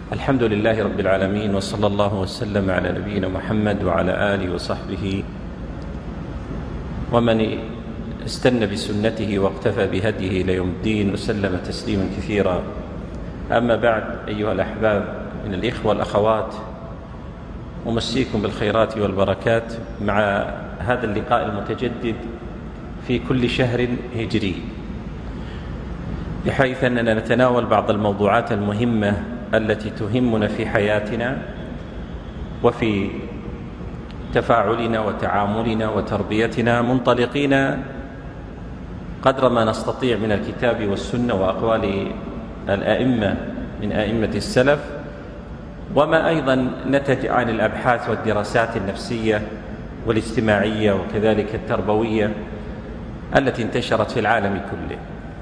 الحمد لله رب العالمين، وصلى الله وسلم على نبينا محمد وعلى آله وصحبه ومن استنى بسنته واقتفى بهديه إلى يوم الدين، وسلم تسليما كثيرا. أما بعد، أيها الأحباب من الإخوة والأخوات، أمسيكم بالخيرات والبركات مع هذا اللقاء المتجدد في كل شهر هجري، بحيث أننا نتناول بعض الموضوعات المهمة التي تهمنا في حياتنا وفي تفاعلنا وتعاملنا وتربيتنا، منطلقين قدر ما نستطيع من الكتاب والسنة وأقوال الأئمة من أئمة السلف، وما أيضا نتج عن الأبحاث والدراسات النفسية والاجتماعية وكذلك التربوية التي انتشرت في العالم كله.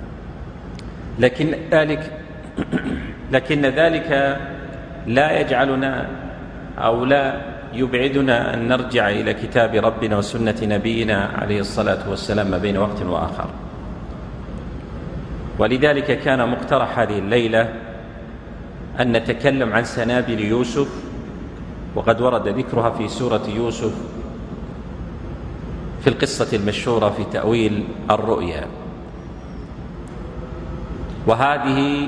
لكن ذلك لا يجعلنا أو لا يبعدنا أن نرجع إلى كتاب ربنا وسنة نبينا عليه الصلاة والسلام ما بين وقت وآخر. ولذلك كان مقترح هذه الليلة أن نتكلم عن سنابل يوسف، وقد ورد ذكرها في سورة يوسف في القصة المشهورة في تأويل الرؤيا. وهذه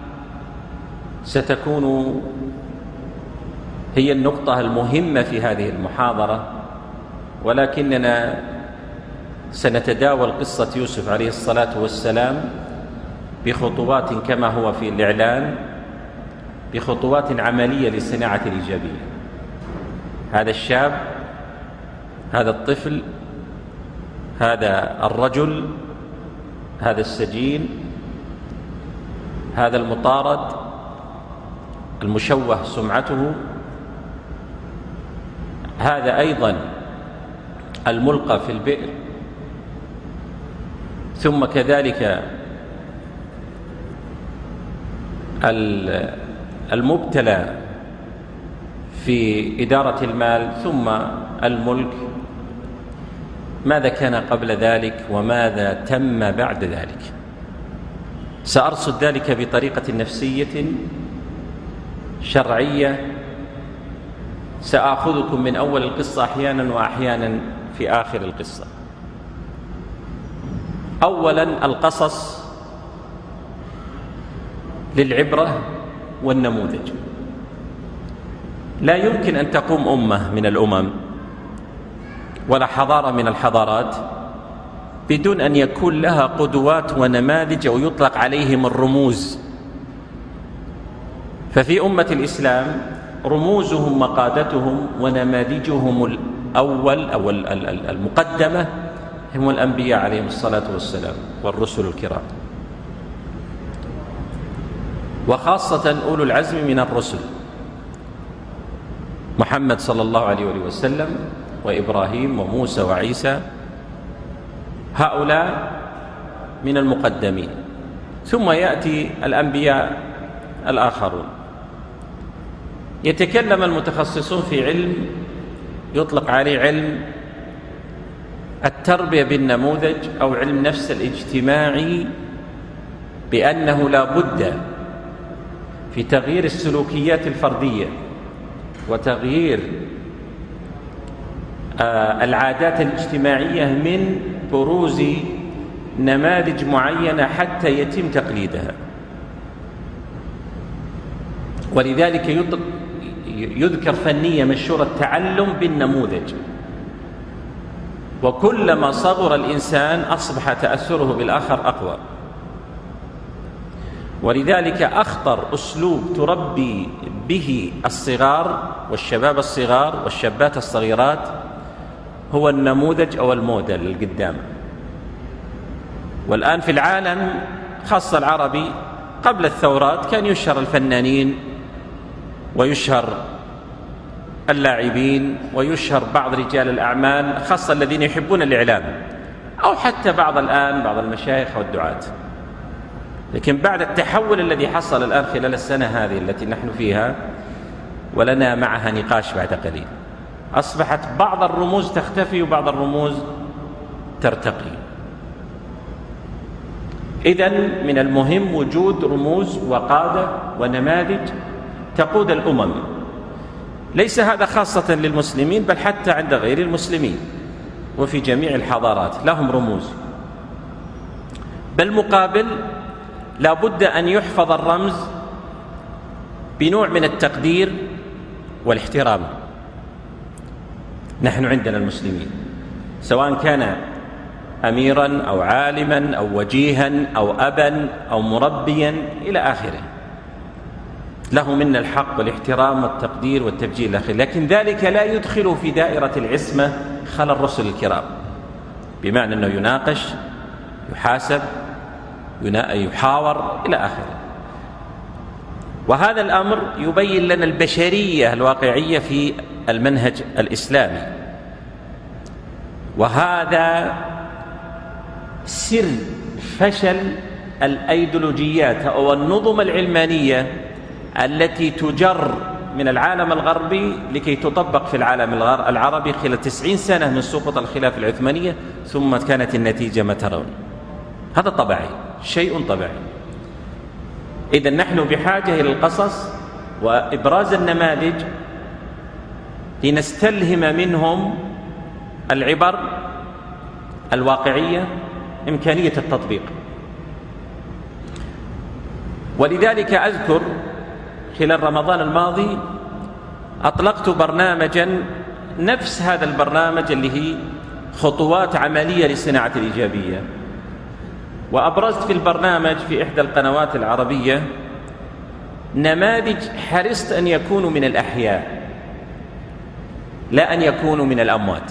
ستكون هي النقطة المهمة في هذه المحاضرة، ولكننا سنتداول قصة يوسف عليه الصلاة والسلام بخطوات كما هو في الإعلان، بخطوات عملية لصناعة الإيجابية. هذا الشاب، هذا الطفل، هذا الرجل، هذا السجين، هذا المطارد المشوه سمعته، هذا أيضا الملقى في البئر، ثم كذلك المبتلى في إدارة المال، ثم الملك. ماذا كان قبل ذلك وماذا تم بعد ذلك؟ سأرصد ذلك بطريقة نفسية شرعية، سآخذكم من أول القصة أحيانا وأحيانا في آخر القصة. أولا، القصص للعبرة والنموذج. لا يمكن أن تقوم أمة من الأمم ولا حضارة من الحضارات بدون أن يكون لها قدوات ونماذج أو يطلق عليهم الرموز. ففي أمة الإسلام رموزهم مقادتهم ونماذجهم الأول أو المقدمة هم الأنبياء عليهم الصلاة والسلام والرسل الكرام، وخاصة أولو العزم من الرسل، محمد صلى الله عليه وسلم وإبراهيم وموسى وعيسى. هؤلاء من المقدمين، ثم يأتي الأنبياء الآخرون. يتكلم المتخصصون في علم يطلق عليه علم التربية بالنموذج أو علم نفس الاجتماعي، بأنه لا بد في تغيير السلوكيات الفردية وتغيير العادات الاجتماعية من بروز نماذج معينة حتى يتم تقليدها. ولذلك يذكر فنية مشهورة التعلم بالنموذج، وكلما صغر الإنسان أصبح تأثره بالآخر أقوى. ولذلك أخطر أسلوب تربي به الصغار والشباب الصغار والشابات الصغيرات هو النموذج أو الموديل القدام. والآن في العالم خاصة العربي قبل الثورات كان يشهر الفنانين ويشهر اللاعبين ويشهر بعض رجال الأعمال، خاصة الذين يحبون الإعلام، أو حتى بعض المشايخ والدعاة. لكن بعد التحول الذي حصل الآن خلال السنة هذه التي نحن فيها ولنا معها نقاش بعد قليل، أصبحت بعض الرموز تختفي وبعض الرموز ترتقي. إذن من المهم وجود رموز وقادة ونماذج تقود الأمم. ليس هذا خاصة للمسلمين، بل حتى عند غير المسلمين وفي جميع الحضارات لهم رموز. بالمقابل لا بد أن يحفظ الرمز بنوع من التقدير والاحترام. نحن عندنا المسلمين سواء كان أميرا أو عالما أو وجيها أو أبا أو مربيا إلى آخره، له منا الحق والاحترام والتقدير والتبجيل إلى آخره، لكن ذلك لا يدخل في دائرة العصمة خلى الرسل الكرام، بمعنى أنه يناقش، يحاسب، يحاور إلى آخره. وهذا الأمر يبين لنا البشرية الواقعية في المنهج الإسلامي، وهذا سر فشل الأيديولوجيات أو النظم العلمانية التي تجر من العالم الغربي لكي تطبق في العالم العربي خلال 90 سنة من سقوط الخلافة العثمانية، ثم كانت النتيجة ما ترون. هذا طبيعي، شيء طبيعي. إذن نحن بحاجة إلى القصص وإبراز النماذج لنستلهم منهم العبر الواقعية، إمكانية التطبيق. ولذلك أذكر خلال رمضان الماضي أطلقت برنامجا نفس هذا البرنامج اللي هي خطوات عملية لصناعة الإيجابية، وأبرزت في البرنامج في إحدى القنوات العربية نماذج حرصت أن يكونوا من الأحياء لا أن يكونوا من الأموات،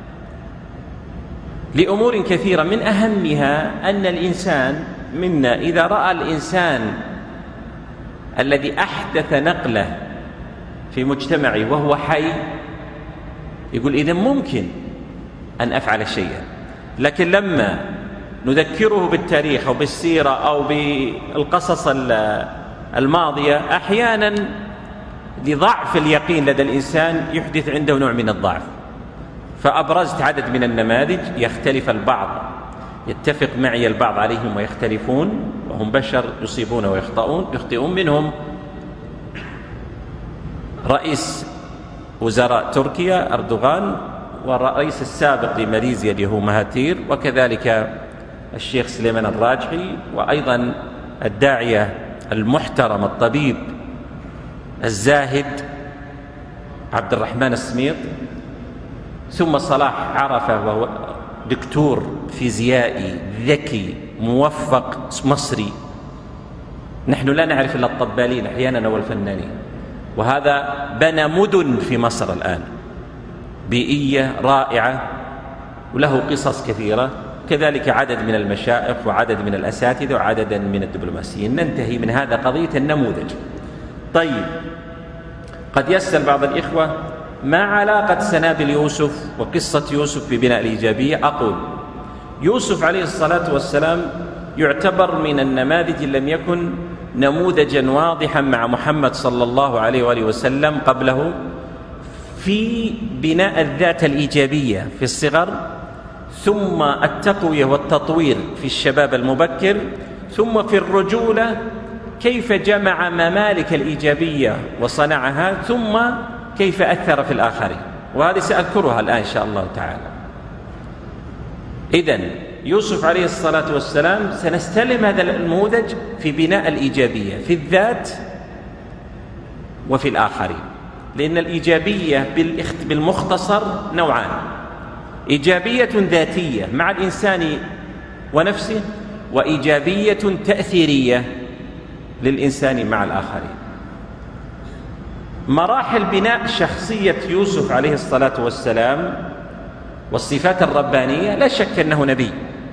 لأمور كثيرة، من أهمها أن الإنسان منا إذا رأى الإنسان الذي أحدث نقلة في مجتمعه وهو حي يقول إذن ممكن أن أفعل شيئا. لكن لما نذكره بالتاريخ أو بالسيرة أو بالقصص الماضية، أحيانا لضعف اليقين لدى الإنسان يحدث عنده نوع من الضعف. فأبرزت عدد من النماذج، يختلف البعض، يتفق معي البعض عليهم ويختلفون، وهم بشر يصيبون ويخطئون. منهم رئيس وزراء تركيا أردوغان، والرئيس السابق لماليزيا اللي هو مهاتير، وكذلك الشيخ سليمان الراجحي، وأيضا الداعية المحترم الطبيب الزاهد عبد الرحمن السميط، ثم صلاح عرفة وهو دكتور فيزيائي ذكي موفق مصري. نحن لا نعرف إلا الطبالين أحيانا والفنانين، وهذا بنى مدن في مصر الآن بيئية رائعة وله قصص كثيرة، كذلك عدد من المشائخ وعدد من الأساتذة وعدد من الدبلوماسيين. ننتهي من هذا قضية النموذج. طيب، قد يسأل بعض الإخوة ما علاقة سنابل يوسف وقصة يوسف ببناء الإيجابية؟ أقول يوسف عليه الصلاة والسلام يعتبر من النماذج لم يكن نموذجا واضحا مع محمد صلى الله عليه وآله وسلم قبله في بناء الذات الإيجابية في الصغر، ثم التقوية والتطوير في الشباب المبكر، ثم في الرجولة كيف جمع ممالك الإيجابية وصنعها، ثم كيف أثر في الآخرين، وهذه سأذكرها الآن إن شاء الله تعالى. إذن يوسف عليه الصلاة والسلام سنستلم هذا النموذج في بناء الإيجابية في الذات وفي الآخرين، لأن الإيجابية بالمختصر نوعان: إيجابية ذاتية مع الإنسان ونفسه، وإيجابية تأثيرية للإنسان مع الآخرين. مراحل بناء شخصية يوسف عليه الصلاة والسلام والصفات الربانية لا شك أنه نبي،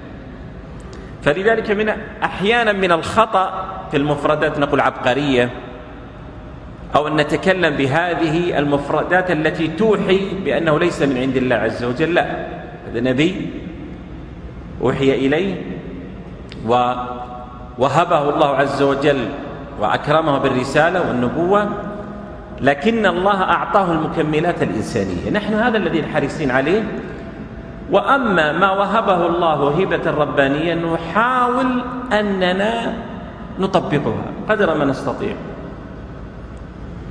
فلذلك أحيانا من الخطأ في المفردات نقول عبقرية، أو أن نتكلم بهذه المفردات التي توحي بأنه ليس من عند الله عز وجل. لا، هذا نبي أوحي إليه ووهبه الله عز وجل وأكرمه بالرسالة والنبوة، لكن الله أعطاه المكملات الإنسانية. نحن هذا الذي حريصين عليه. وأما ما وهبه الله هبة ربانية نحاول أننا نطبقها قدر ما نستطيع.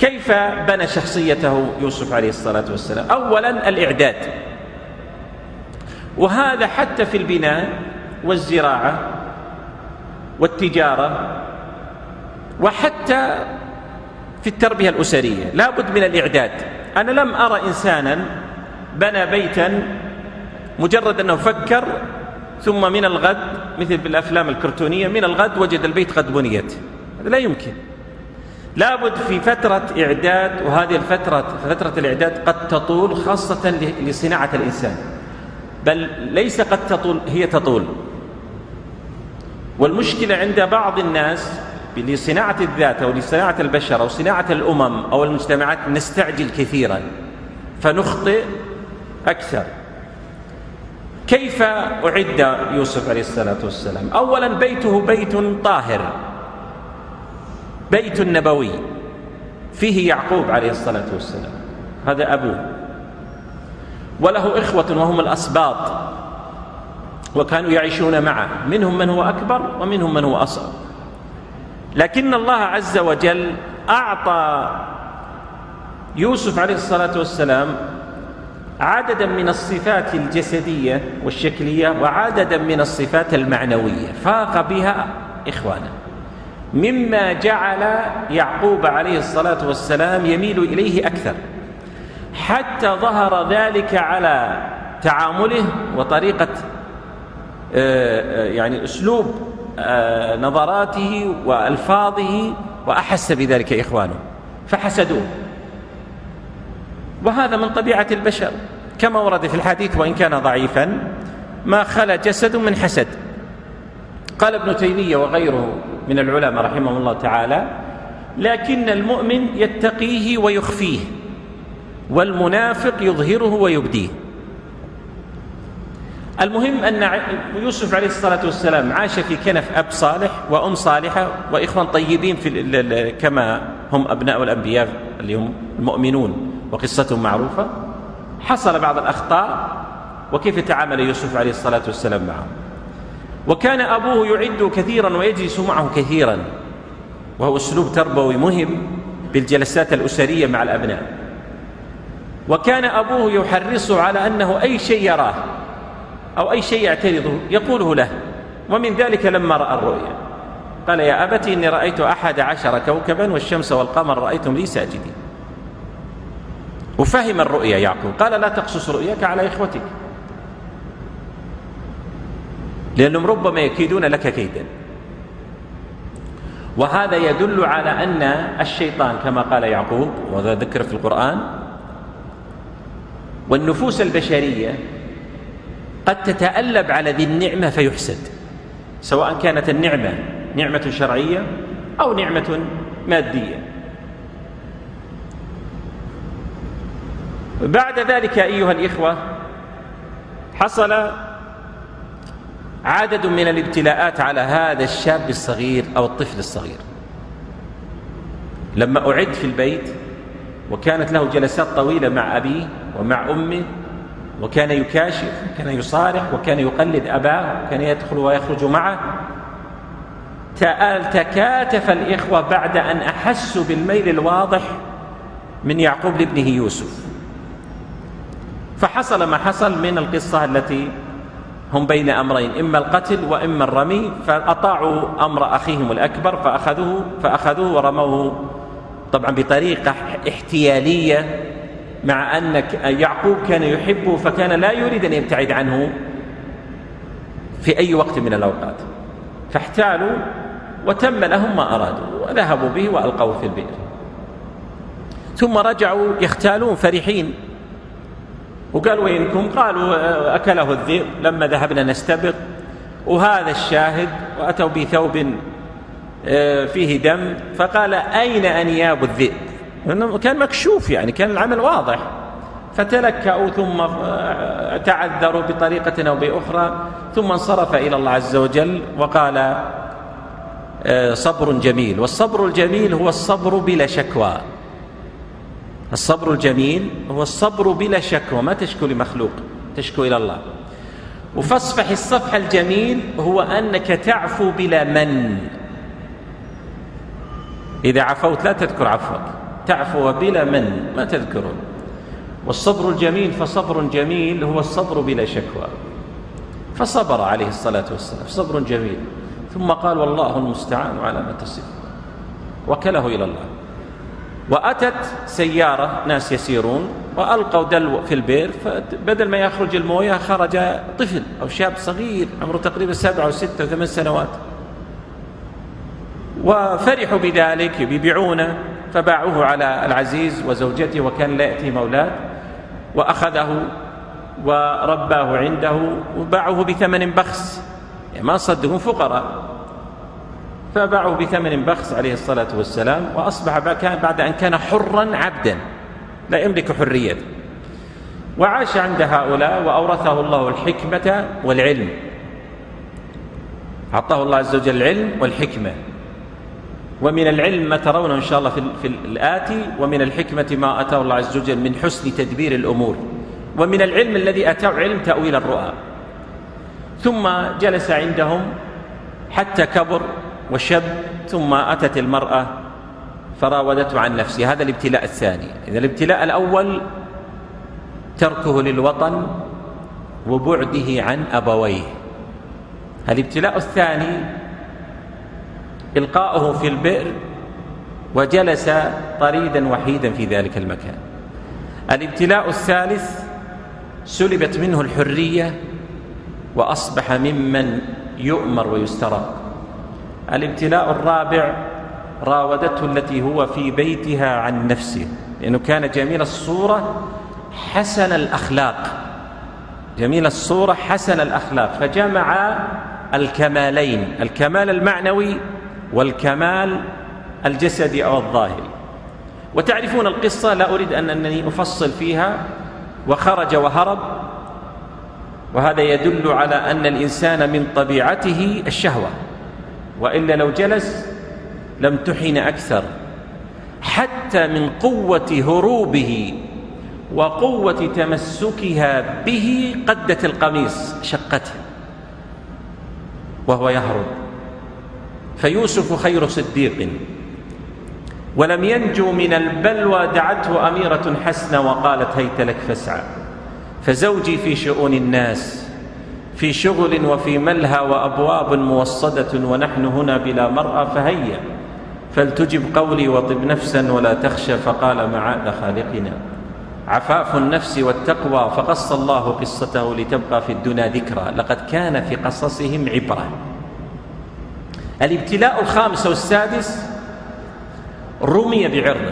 كيف بنى شخصيته يوسف عليه الصلاة والسلام؟ أولا الإعداد، وهذا حتى في البناء والزراعة والتجارة وحتى في التربية الأسرية لا بد من الإعداد. أنا لم أرى إنسانا بنى بيتا مجرد أنه فكر ثم من الغد، مثل في الأفلام الكرتونية، من الغد وجد البيت قد بنيت. هذا لا يمكن، لا بد في فترة إعداد، وهذه فترة الإعداد قد تطول خاصة لصناعة الإنسان، بل ليس قد تطول، هي تطول. والمشكلة عند بعض الناس لصناعة الذات أو لصناعة البشر أو صناعة الأمم أو المجتمعات نستعجل كثيرا فنخطئ أكثر. كيف أعد يوسف عليه الصلاة والسلام؟ أولا بيته بيت طاهر، بيت نبوي فيه يعقوب عليه الصلاة والسلام، هذا أبوه، وله إخوة وهم الأسباط، وكانوا يعيشون معه، منهم من هو أكبر ومنهم من هو أصغر. لكن الله عز وجل أعطى يوسف عليه الصلاة والسلام عددا من الصفات الجسدية والشكلية وعددا من الصفات المعنوية فاق بها إخوانه، مما جعل يعقوب عليه الصلاة والسلام يميل إليه أكثر، حتى ظهر ذلك على تعامله وطريقة يعني أسلوب نظراته وألفاظه، وأحس بذلك إخوانه فحسدوه. وهذا من طبيعة البشر كما ورد في الحديث وإن كان ضعيفا: ما خلا جسد من حسد. قال ابن تيمية وغيره من العلماء رحمه الله تعالى: لكن المؤمن يتقيه ويخفيه، والمنافق يظهره ويبديه. المهم أن يوسف عليه الصلاة والسلام عاش في كنف أب صالح وأم صالحة وإخوان طيبين كما هم أبناء الأنبياء اللي هم المؤمنون وقصتهم معروفة. حصل بعض الأخطاء، وكيف تعامل يوسف عليه الصلاة والسلام معه. وكان أبوه يعد كثيرا ويجلس معه كثيرا، وهو أسلوب تربوي مهم بالجلسات الأسرية مع الأبناء. وكان أبوه يحرصه على أنه أي شيء يراه أو أي شيء يعترضه يقوله له، ومن ذلك لما رأى الرؤيا قال: يا أبت إني رأيت 11 كوكبا والشمس والقمر رأيتم لي ساجدين. وفهم الرؤيا يعقوب، قال: لا تقصص رؤياك على إخوتك لأنهم ربما يكيدون لك كيدا. وهذا يدل على أن الشيطان كما قال يعقوب، وهذا ذكر في القرآن، والنفوس البشرية قد تتألب على ذي النعمة فيحسد، سواء كانت النعمة نعمة شرعية أو نعمة مادية. بعد ذلك أيها الإخوة حصل عدد من الابتلاءات على هذا الشاب الصغير أو الطفل الصغير. لما أعد في البيت وكانت له جلسات طويلة مع أبيه ومع أمه، وكان يكاشف وكان يصارح وكان يقلد أباه وكان يدخل ويخرج معه، تكاتف الإخوة بعد أن أحسوا بالميل الواضح من يعقوب لابنه يوسف. فحصل ما حصل من القصة التي هم بين أمرين، إما القتل وإما الرمي، فأطاعوا أمر أخيهم الأكبر فأخذوه ورموه، طبعا بطريقة احتيالية، مع أن يعقوب كان يحبه فكان لا يريد أن يبتعد عنه في أي وقت من الأوقات، فاحتالوا وتم لهم ما أرادوا وذهبوا به وألقوه في البئر. ثم رجعوا يختالون فرحين، وقالوا: وينكم؟ قالوا: أكله الذئب لما ذهبنا نستبق، وهذا الشاهد. وأتوا بثوب فيه دم، فقال: أين أنياب الذئب؟ كان مكشوف، يعني كان العمل واضح. فتلكأوا ثم تعذروا بطريقة أو بأخرى، ثم انصرف إلى الله عز وجل وقال: صبر جميل. والصبر الجميل هو الصبر بلا شكوى. الصبر الجميل هو الصبر بلا شكوى، ما تشكو لمخلوق، تشكو إلى الله. وفاصفح الصفح الجميل هو أنك تعفو بلا من. إذا عفوت لا تذكر عفوك، تعفو بلا من، ما تذكره. والصبر الجميل فصبر جميل هو الصبر بلا شكوى، فصبر عليه الصلاة والسلام صبر جميل، ثم قال والله المستعان على ما تصف، وكله إلى الله. وأتت سيارة ناس يسيرون وألقوا دلو في البئر، فبدل ما يخرج الموية خرج طفل أو شاب صغير عمره تقريبا 7 أو 6 أو 8 سنوات، وفرحوا بذلك يبيعونه، فباعوه على العزيز وزوجته، وكان لا يأتي أولاد، وأخذه ورباه عنده وباعوه بثمن بخس، يعني ما صدقوا فقراء، فباعوه بثمن بخس عليه الصلاة والسلام، وأصبح بعد أن كان حرا عبدا لا يملك حريته، وعاش عند هؤلاء وأورثه الله الحكمة والعلم، أعطاه الله عز وجل العلم والحكمة. ومن العلم ما ترونه إن شاء الله في الآتي، ومن الحكمة ما أتاه الله عز وجل من حسن تدبير الأمور، ومن العلم الذي أتاه علم تأويل الرؤى. ثم جلس عندهم حتى كبر وشب، ثم أتت المرأة فراودته عن نفسه. هذا الابتلاء الثاني. إذا الابتلاء الأول تركه للوطن وبعده عن أبويه، الابتلاء الثاني إلقاؤه في البئر وجلس طريدا وحيدا في ذلك المكان. الابتلاء الثالث سلبت منه الحرية وأصبح ممن يؤمر ويسترق. الابتلاء الرابع راودته التي هو في بيتها عن نفسه، لأنه كان جميل الصورة حسن الأخلاق، جميل الصورة حسن الأخلاق، فجمع الكمالين، الكمال المعنوي والكمال الجسدي أو الظاهري. وتعرفون القصة، لا أريد أنني أفصل فيها. وخرج وهرب، وهذا يدل على أن الإنسان من طبيعته الشهوة، وإلا لو جلس لم تحن أكثر. حتى من قوة هروبه وقوة تمسكها به قدت القميص شقته وهو يهرب. فيوسف خير صديق، ولم ينجو من البلوى دعته أميرة حسنة وقالت هيت لك فاسعى، فزوجي في شؤون الناس في شغل وفي ملهى وأبواب موصدة، ونحن هنا بلا مرأة، فهيا فلتجب قولي وطب نفسا ولا تخشى. فقال معاذ خالقنا عفاف النفس والتقوى، فقص الله قصته لتبقى في الدنيا ذكرى، لقد كان في قصصهم عبرة. الابتلاء الخامس والسادس رمي بعرضه،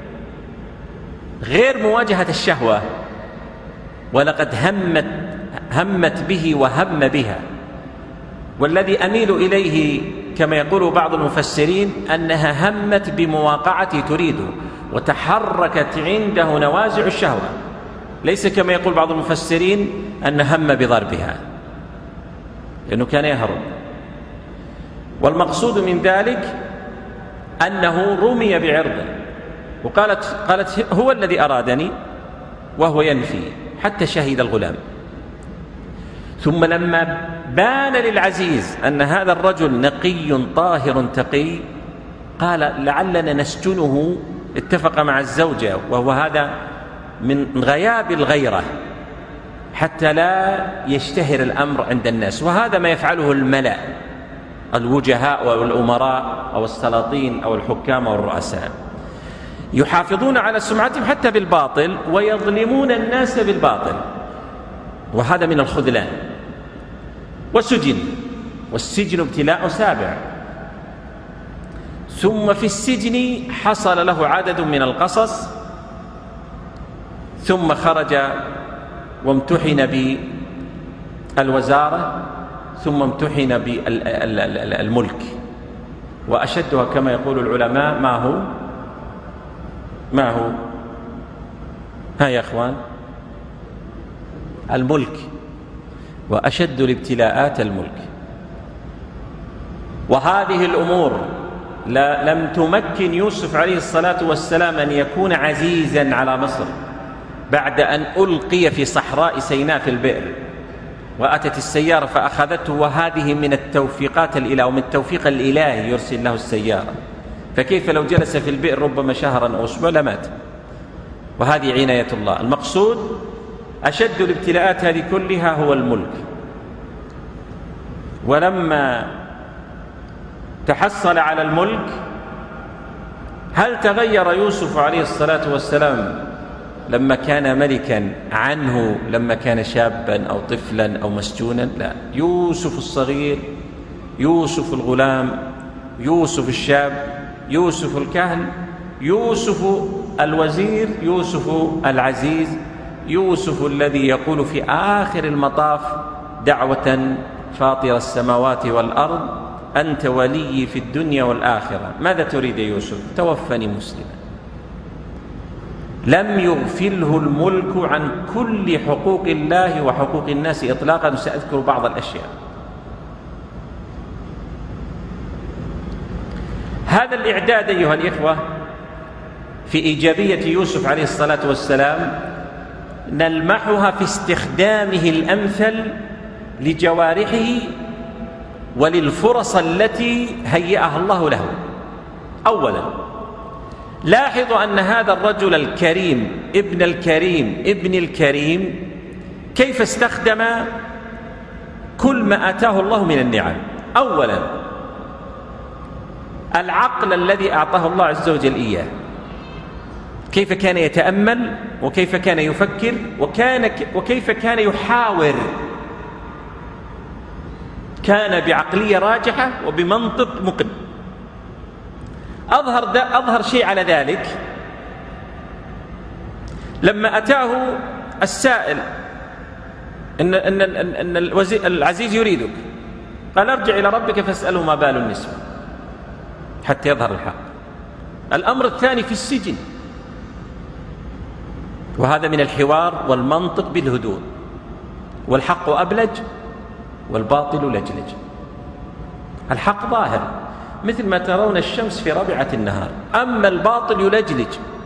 غير مواجهة الشهوة، ولقد همت به وهم بها. والذي أميل إليه كما يقول بعض المفسرين أنها همت بمواقعة تريده، وتحركت عنده نوازع الشهوة، ليس كما يقول بعض المفسرين أن هم بضربها، لأنه كان يهرب. والمقصود من ذلك أنه رمي بعرضه، وقالت هو الذي أرادني، وهو ينفي حتى شهد الغلام. ثم لما بان للعزيز أن هذا الرجل نقي طاهر تقي، قال لعلنا نسجنه. اتفق مع الزوجة، وهو هذا من غياب الغيرة حتى لا يشتهر الأمر عند الناس، وهذا ما يفعله الملأ، الوجهاء أو الأمراء أو السلاطين أو الحكام أو الرؤساء، يحافظون على سمعتهم حتى بالباطل، ويظلمون الناس بالباطل، وهذا من الخذلان. وسجن، والسجن ابتلاء سابع. ثم في السجن حصل له عدد من القصص، ثم خرج وامتحن بالوزارة، ثم امتحن بالملك. وأشدها كما يقول العلماء ما هو ها يا أخوان؟ الملك، وأشد الابتلاءات الملك. وهذه الأمور لم تمكن يوسف عليه الصلاة والسلام أن يكون عزيزا على مصر بعد أن ألقي في صحراء سيناء في البئر، وأتت السيارة فأخذته. وهذه من التوفيقات الإله، ومن التوفيق الإلهي يرسل له السيارة، فكيف لو جلس في البئر ربما شهرا أو أسبوع لمات. وهذه عناية الله. المقصود أشد الابتلاءات هذه كلها هو الملك. ولما تحصل على الملك هل تغير يوسف عليه الصلاة والسلام لما كان ملكا عنه لما كان شابا أو طفلا أو مسجونا؟ لا، يوسف الصغير، يوسف الغلام، يوسف الشاب، يوسف الكهل، يوسف الوزير، يوسف العزيز، يوسف الذي يقول في آخر المطاف دعوة فاطر السماوات والأرض أنت ولي في الدنيا والآخرة. ماذا تريد يوسف؟ توفني مسلما. لم يغفله الملك عن كل حقوق الله وحقوق الناس إطلاقا، وسأذكر بعض الأشياء. هذا الإعداد أيها الإخوة في إيجابية يوسف عليه الصلاة والسلام نلمحها في استخدامه الأمثل لجوارحه وللفرص التي هيأها الله له. أولا لاحظوا أن هذا الرجل الكريم ابن الكريم ابن الكريم كيف استخدم كل ما آتاه الله من النعم. أولا العقل الذي أعطاه الله عز وجل إياه، كيف كان يتأمل وكيف كان يفكر وكيف كان يحاور. كان بعقلية راجحة وبمنطق مقن. أظهر شيء على ذلك لما أتاه السائل إن العزيز يريدك، قال ارجع إلى ربك فاسأله ما بال النسوة حتى يظهر الحق. الأمر الثاني في السجن، وهذا من الحوار والمنطق بالهدوء. والحق أبلج والباطل لجلج. الحق ظاهر مثل ما ترون الشمس في رابعة النهار، أما الباطل يلجلج،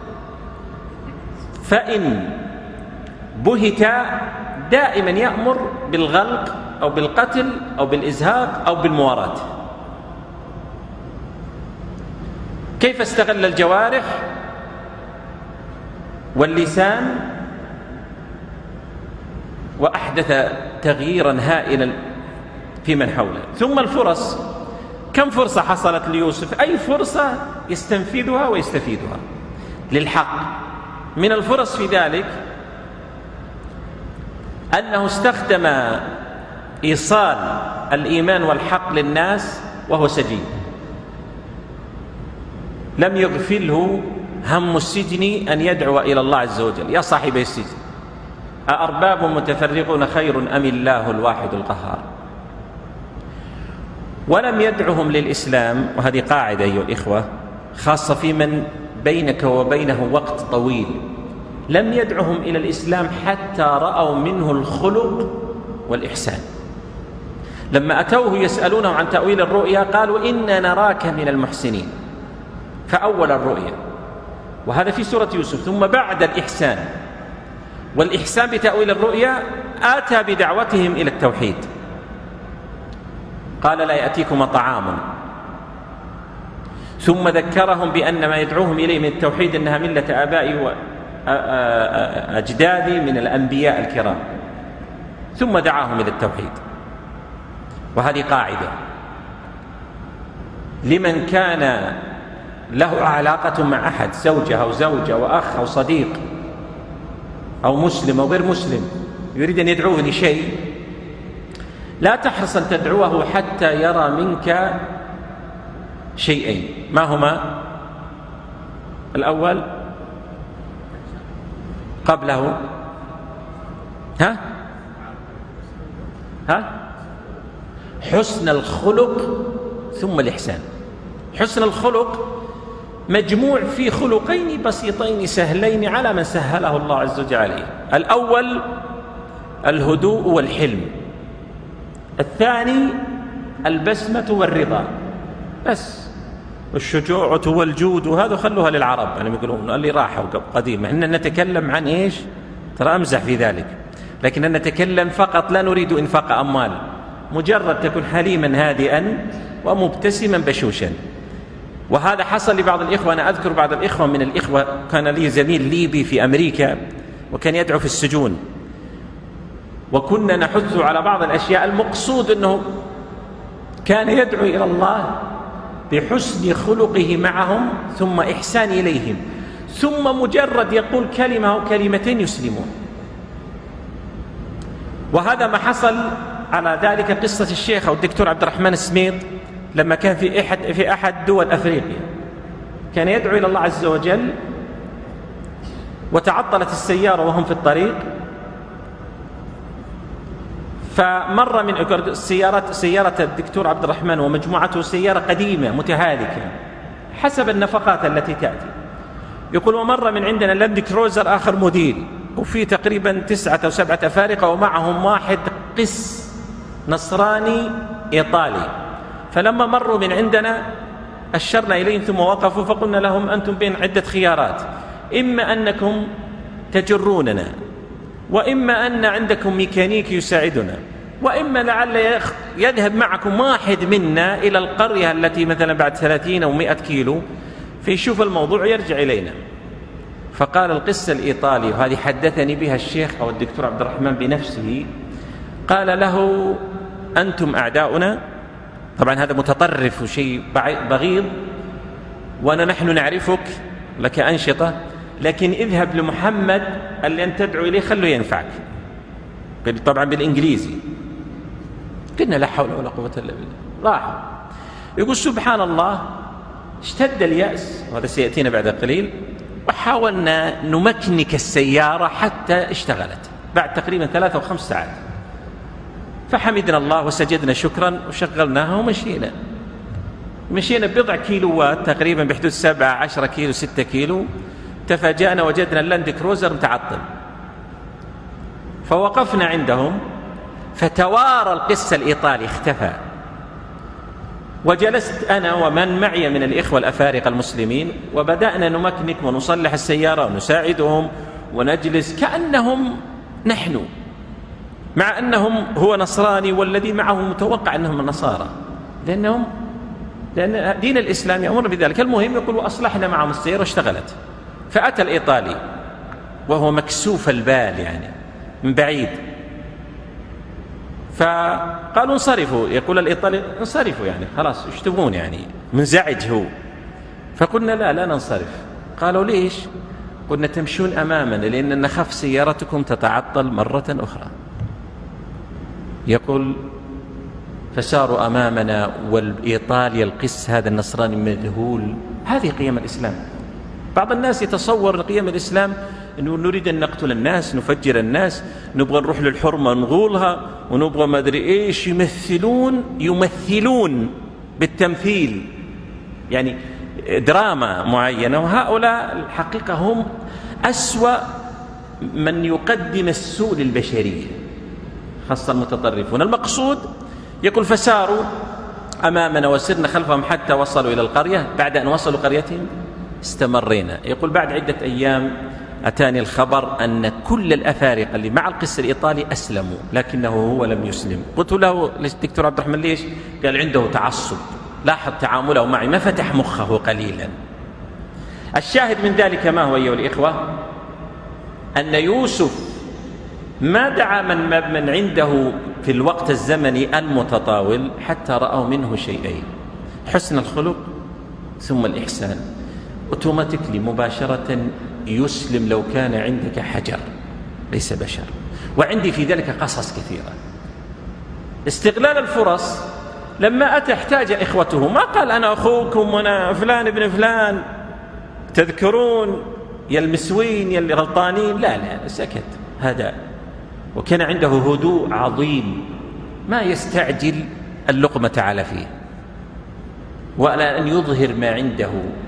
فإن بهت دائما يأمر بالغلق أو بالقتل أو بالإزهاق أو بالمواراة. كيف استغل الجوارح واللسان وأحدث تغييرا هائلا في من حوله. ثم الفرص، كم فرصة حصلت ليوسف؟ أي فرصة يستنفذها ويستفيدها للحق. من الفرص في ذلك أنه استخدم إيصال الإيمان والحق للناس وهو سجين. لم يغفله هم السجن أن يدعو إلى الله عز وجل: يا صاحبي السجن أأرباب متفرقون خير أم الله الواحد القهار. ولم يدعهم للإسلام، وهذه قاعدة أيها الإخوة خاصة في من بينك وبينه وقت طويل. لم يدعهم إلى الإسلام حتى رأوا منه الخلق والإحسان. لما أتوه يسألونه عن تأويل الرؤيا قالوا: إنا نراك من المحسنين، فأول الرؤيا، وهذا في سورة يوسف. ثم بعد الإحسان والإحسان بتأويل الرؤيا آتى بدعوتهم إلى التوحيد. قال: لا يأتيكم طعام. ثم ذكرهم بأن ما يدعوهم إليه من التوحيد أنها ملة آبائي وأجدادي من الأنبياء الكرام. ثم دعاهم إلى التوحيد. وهذه قاعدة لمن كان له علاقة مع أحد، زوجة أو زوجة وأخ أو صديق أو مسلم أو غير مسلم، يريد أن يدعوه لشيء، لا تحرص أن تدعوه حتى يرى منك شيئين. ما هما؟ الأول قبله حسن الخلق ثم الإحسان. حسن الخلق مجموع في خلقين بسيطين سهلين على من سهله الله عز وجل عليه. الأول الهدوء والحلم، الثاني البسمة والرضا، بس. الشجاعة والجود وهذا خلوها للعرب، يعني يقولون اللي راحوا قديما. إحنا نتكلم عن إيش؟ ترى أمزح في ذلك، لكن نتكلم فقط، لا نريد إنفاق أموال، مجرد تكون حليما هادئا ومبتسما بشوشا. وهذا حصل لبعض الإخوة. أنا أذكر بعض الإخوة من الإخوة، كان لي زميل ليبي في أمريكا وكان يدعو في السجون، وكنا نحث على بعض الأشياء. المقصود أنه كان يدعو إلى الله بحسن خلقه معهم ثم إحسان إليهم، ثم مجرد يقول كلمة أو كلمتين يسلمون. وهذا ما حصل على ذلك قصة الشيخ أو الدكتور عبد الرحمن السميط لما كان في أحد دول أفريقيا، كان يدعو إلى الله عز وجل، وتعطلت السيارة وهم في الطريق، فمر من سيارة الدكتور عبد الرحمن ومجموعته سيارة قديمة متهالكة حسب النفقات التي تأتي. يقول ومر من عندنا لاند كروزر آخر موديل، وفي تقريبا 9 أو 7 أفارقة، ومعهم واحد قس نصراني إيطالي. فلما مروا من عندنا أشرنا إليهم ثم وقفوا، فقلنا لهم أنتم بين عدة خيارات، إما أنكم تجروننا، وإما أن عندكم ميكانيكي يساعدنا، وإما لعل يذهب معكم واحد منا إلى القرية التي مثلا بعد 30 أو 100 كيلو فيشوف الموضوع يرجع إلينا. فقال القس الإيطالي، وهذه حدثني بها الشيخ أو الدكتور عبد الرحمن بنفسه، قال له أنتم أعداؤنا، طبعا هذا متطرف وشيء بغيض، ونحن نعرفك لك أنشطة، لكن اذهب لمحمد اللي أنت تدعو إليه خلوا ينفعك، طبعا بالإنجليزي. قلنا لا حول ولا قوة إلا بالله. راحوا. يقول سبحان الله اشتد اليأس، وهذا سيأتينا بعد قليل، وحاولنا نمكنك السيارة حتى اشتغلت بعد تقريبا 3 أو 5 ساعات، فحمدنا الله وسجدنا شكرا وشغلناها ومشينا. مشينا بضع كيلوات تقريبا بحدود 7-10 كيلو 6 كيلو، تفاجأنا وجدنا اللاند كروزر متعطل. فوقفنا عندهم، فتوارى القس الإيطالي اختفى، وجلست أنا ومن معي من الإخوة الأفارقة المسلمين، وبدأنا نمكنك ونصلح السيارة ونساعدهم ونجلس كأنهم نحن، مع أنهم هو نصراني والذي معه متوقع أنهم النصارى، لأن دين الإسلام يأمر بذلك. المهم يقول وأصلحنا معهم السيارة واشتغلت. فأتى الإيطالي وهو مكسوف البال يعني من بعيد، فقالوا انصرفوا. يقول الإيطالي انصرفوا يعني خلاص ايش تبغون يعني، منزعج هو. فقلنا لا ننصرف. قالوا ليش؟ قلنا تمشون أمامنا لأن نخاف سيارتكم تتعطل مرة أخرى. يقول فساروا أمامنا، والإيطالي القس هذا النصراني مذهول. هذه قيم الإسلام. بعض الناس يتصور قيم الإسلام أنه نريد أن نقتل الناس، نفجر الناس، نبغى نروح للحرمة نغولها، ونبغى ما أدري إيش، يمثلون بالتمثيل يعني دراما معينة. وهؤلاء الحقيقة هم أسوأ من يقدم السوء للبشرية، خاصة المتطرفون. المقصود يقول فساروا أمامنا وسرنا خلفهم حتى وصلوا إلى القرية. بعد أن وصلوا قريتهم استمرينا. يقول بعد عدة أيام أتاني الخبر أن كل الأفارقة اللي مع القس الإيطالي أسلموا، لكنه هو لم يسلم. قلت له الدكتور عبد الرحمن ليش؟ قال عنده تعصب، لاحظ تعامله معي ما فتح مخه قليلا. الشاهد من ذلك ما هو أيها الإخوة؟ أن يوسف ما دعا من عنده في الوقت الزمني المتطاول حتى رأوا منه شيئين: حسن الخلق ثم الإحسان. أوتوماتيكلي مباشرة يسلم لو كان عندك حجر ليس بشر. وعندي في ذلك قصص كثيرة. استغلال الفرص، لما أتى احتاج إخوته، ما قال أنا أخوكم وأنا فلان ابن فلان تذكرون يا المسوين يا اللي غلطانين، لا سكت. هذا وكان عنده هدوء عظيم، ما يستعجل اللقمة على فيه ولا أن يظهر ما عنده.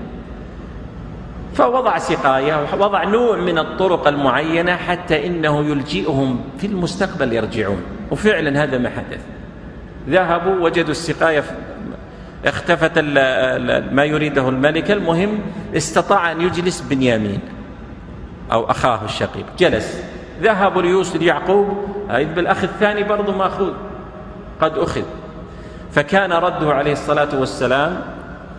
فوضع سقاية ووضع نوع من الطرق المعينة حتى إنه يلجئهم في المستقبل يرجعون. وفعلا هذا ما حدث. ذهبوا وجدوا السقاية اختفت ما يريده الملك. المهم استطاع أن يجلس بنيامين أو أخاه الشقيق، جلس. ذهبوا ليوسف يعقوب، بالأخ الثاني برضو مأخوذ قد أخذ. فكان رده عليه الصلاة والسلام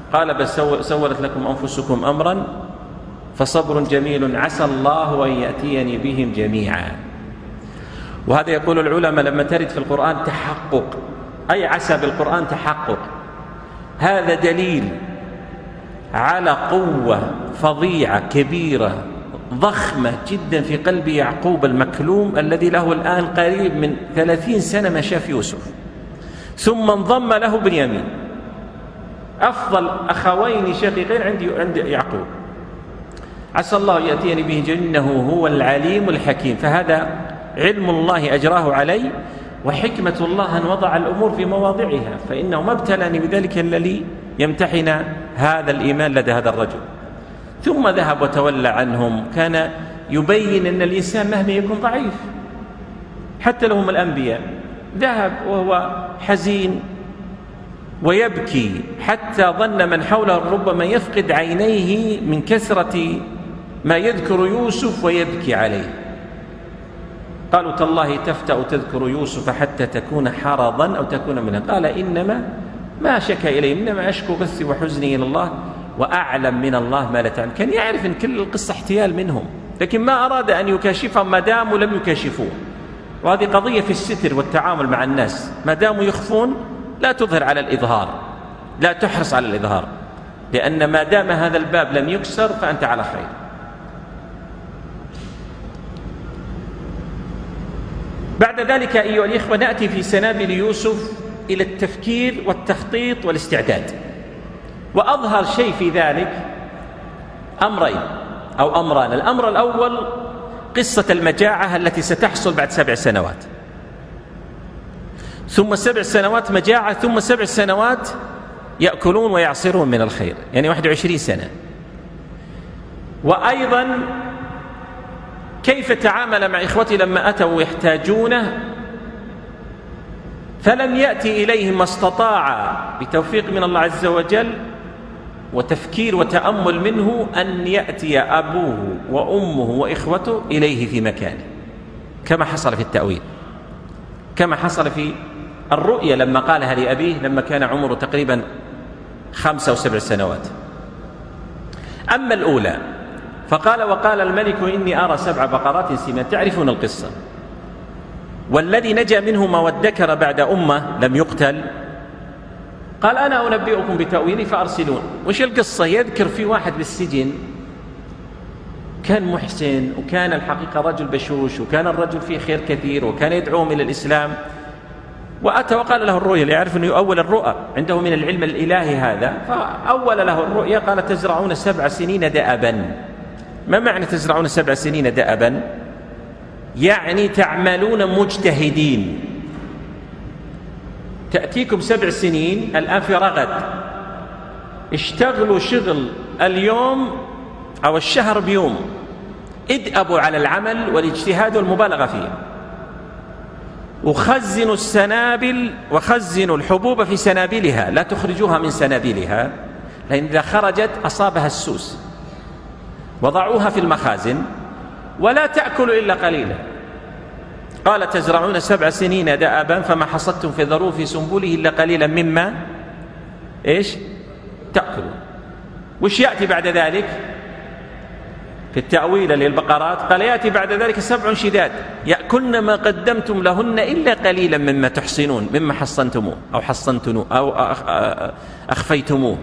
قال بل سولت لكم أنفسكم أمرا فصبر جميل عسى الله أن يأتيني بهم جميعا. وهذا يقول العلماء لما ترد في القرآن تحقق، أي عسى بالقرآن تحقق، هذا دليل على قوة فظيعة كبيرة ضخمة جدا في قلب يعقوب المكلوم الذي له الآن قريب من 30 سنة ما شاف يوسف، ثم انضم له بنيامين أفضل أخوين شقيقين عند يعقوب. عسى الله يأتيني به إنه هو العليم الحكيم. فهذا علم الله أجراه علي، وحكمة الله أن وضع الأمور في مواضعها، فإنه ما ابتلاني بذلك إلا لي يمتحن هذا الإيمان لدى هذا الرجل. ثم ذهب وتولى عنهم، كان يبين أن الإنسان مهما يكون ضعيف حتى لهم الأنبياء، ذهب وهو حزين ويبكي حتى ظن من حوله ربما يفقد عينيه من كثرة ما يذكر يوسف ويبكي عليه. قالوا تالله تفتأ تذكر يوسف حتى تكون حرضا أو تكون منها. قال إنما ما شكى إليه، إنما أشكو بثي وحزني إلى الله وأعلم من الله ما لا تعلم. كان يعرف أن كل القصة احتيال منهم، لكن ما أراد أن يكاشفهم ما داموا لم يكاشفوه. وهذه قضية في الستر والتعامل مع الناس، ما داموا يخفون لا تظهر على الإظهار، لا تحرص على الإظهار، لأن ما دام هذا الباب لم يكسر فأنت على خير. بعد ذلك أيها الإخوة نأتي في سنابل يوسف إلى التفكير والتخطيط والاستعداد. وأظهر شيء في ذلك أمرين أو أمران. الأمر الأول قصة المجاعة التي ستحصل بعد 7 سنوات، ثم 7 سنوات مجاعة، ثم 7 سنوات يأكلون ويعصرون من الخير، يعني 21 سنة. وأيضا كيف تعامل مع إخوته لما أتوا يحتاجونه فلم يأتي إليهم ما استطاع بتوفيق من الله عز وجل وتفكير وتأمل منه أن يأتي أبوه وأمه وإخوته إليه في مكانه، كما حصل في التأويل، كما حصل في الرؤيا لما قالها لأبيه لما كان عمره تقريبا 5 أو 7 سنوات. أما الأولى فقال وقال الملك إني أرى 7 بقرات سمان. تعرفون القصة، والذي نجا منهما وادكر بعد أمة لم يقتل قال أنا أنبئكم بتأويلي فأرسلون. وش القصة؟ يذكر في واحد بالسجن كان محسن، وكان الحقيقة رجل بشوش، وكان الرجل فيه خير كثير، وكان يدعوهم إلى الإسلام. وأتى وقال له الرؤيا، ليعرف أنه يؤول الرؤى، عنده من العلم الإلهي هذا. فأول له الرؤيا قال تزرعون 7 سنين دأبا. ما معنى تزرعون 7 سنين دأبا؟ يعني تعملون مجتهدين، تأتيكم 7 سنين الآن في رغد، اشتغلوا شغل اليوم أو الشهر بيوم، ادأبوا على العمل والاجتهاد والمبالغة فيه، وخزنوا السنابل وخزنوا الحبوب في سنابلها، لا تخرجوها من سنابلها لأن إذا خرجت أصابها السوس، وضعوها في المخازن ولا تأكلوا إلا قليلا. قال تزرعون 7 سنين دأبا فما حصدتم فذروه في سنبله إلا قليلا مما إيش تأكلون. وش يأتي بعد ذلك في التأويل للبقرات؟ قال يأتي بعد ذلك 7 شداد يأكلن ما قدمتم لهن إلا قليلا مما تحصنون، مما حصنتموه أو حصنتموه أو أخفيتموه.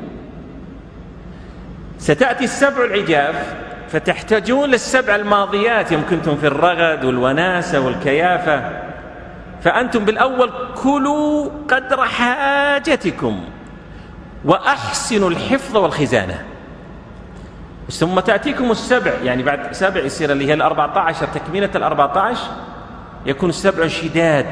ستأتي 7 العجاف فتحتاجون لل7 الماضيات، يوم كنتم في الرغد والوناسة والكيافة. فأنتم بالأول كلوا قدر حاجتكم وأحسنوا الحفظ والخزانة، ثم تأتيكم 7، يعني بعد 7 يصير اللي هي 14 تكملة 14 يكون 7 شداد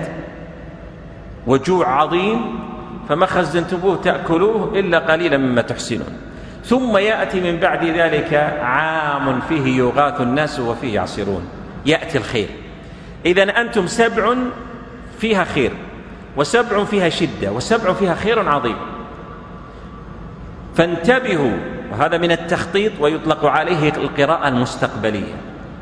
وجوع عظيم، فما خزنتموه تأكلوه إلا قليلا مما تحسنون. ثم يأتي من بعد ذلك عام فيه يغاث الناس وفيه يعصرون، يأتي الخير. إذن أنتم 7 فيها خير، و7 فيها شدة، و7 فيها خير عظيم. فانتبهوا، وهذا من التخطيط ويطلق عليه القراءة المستقبلية.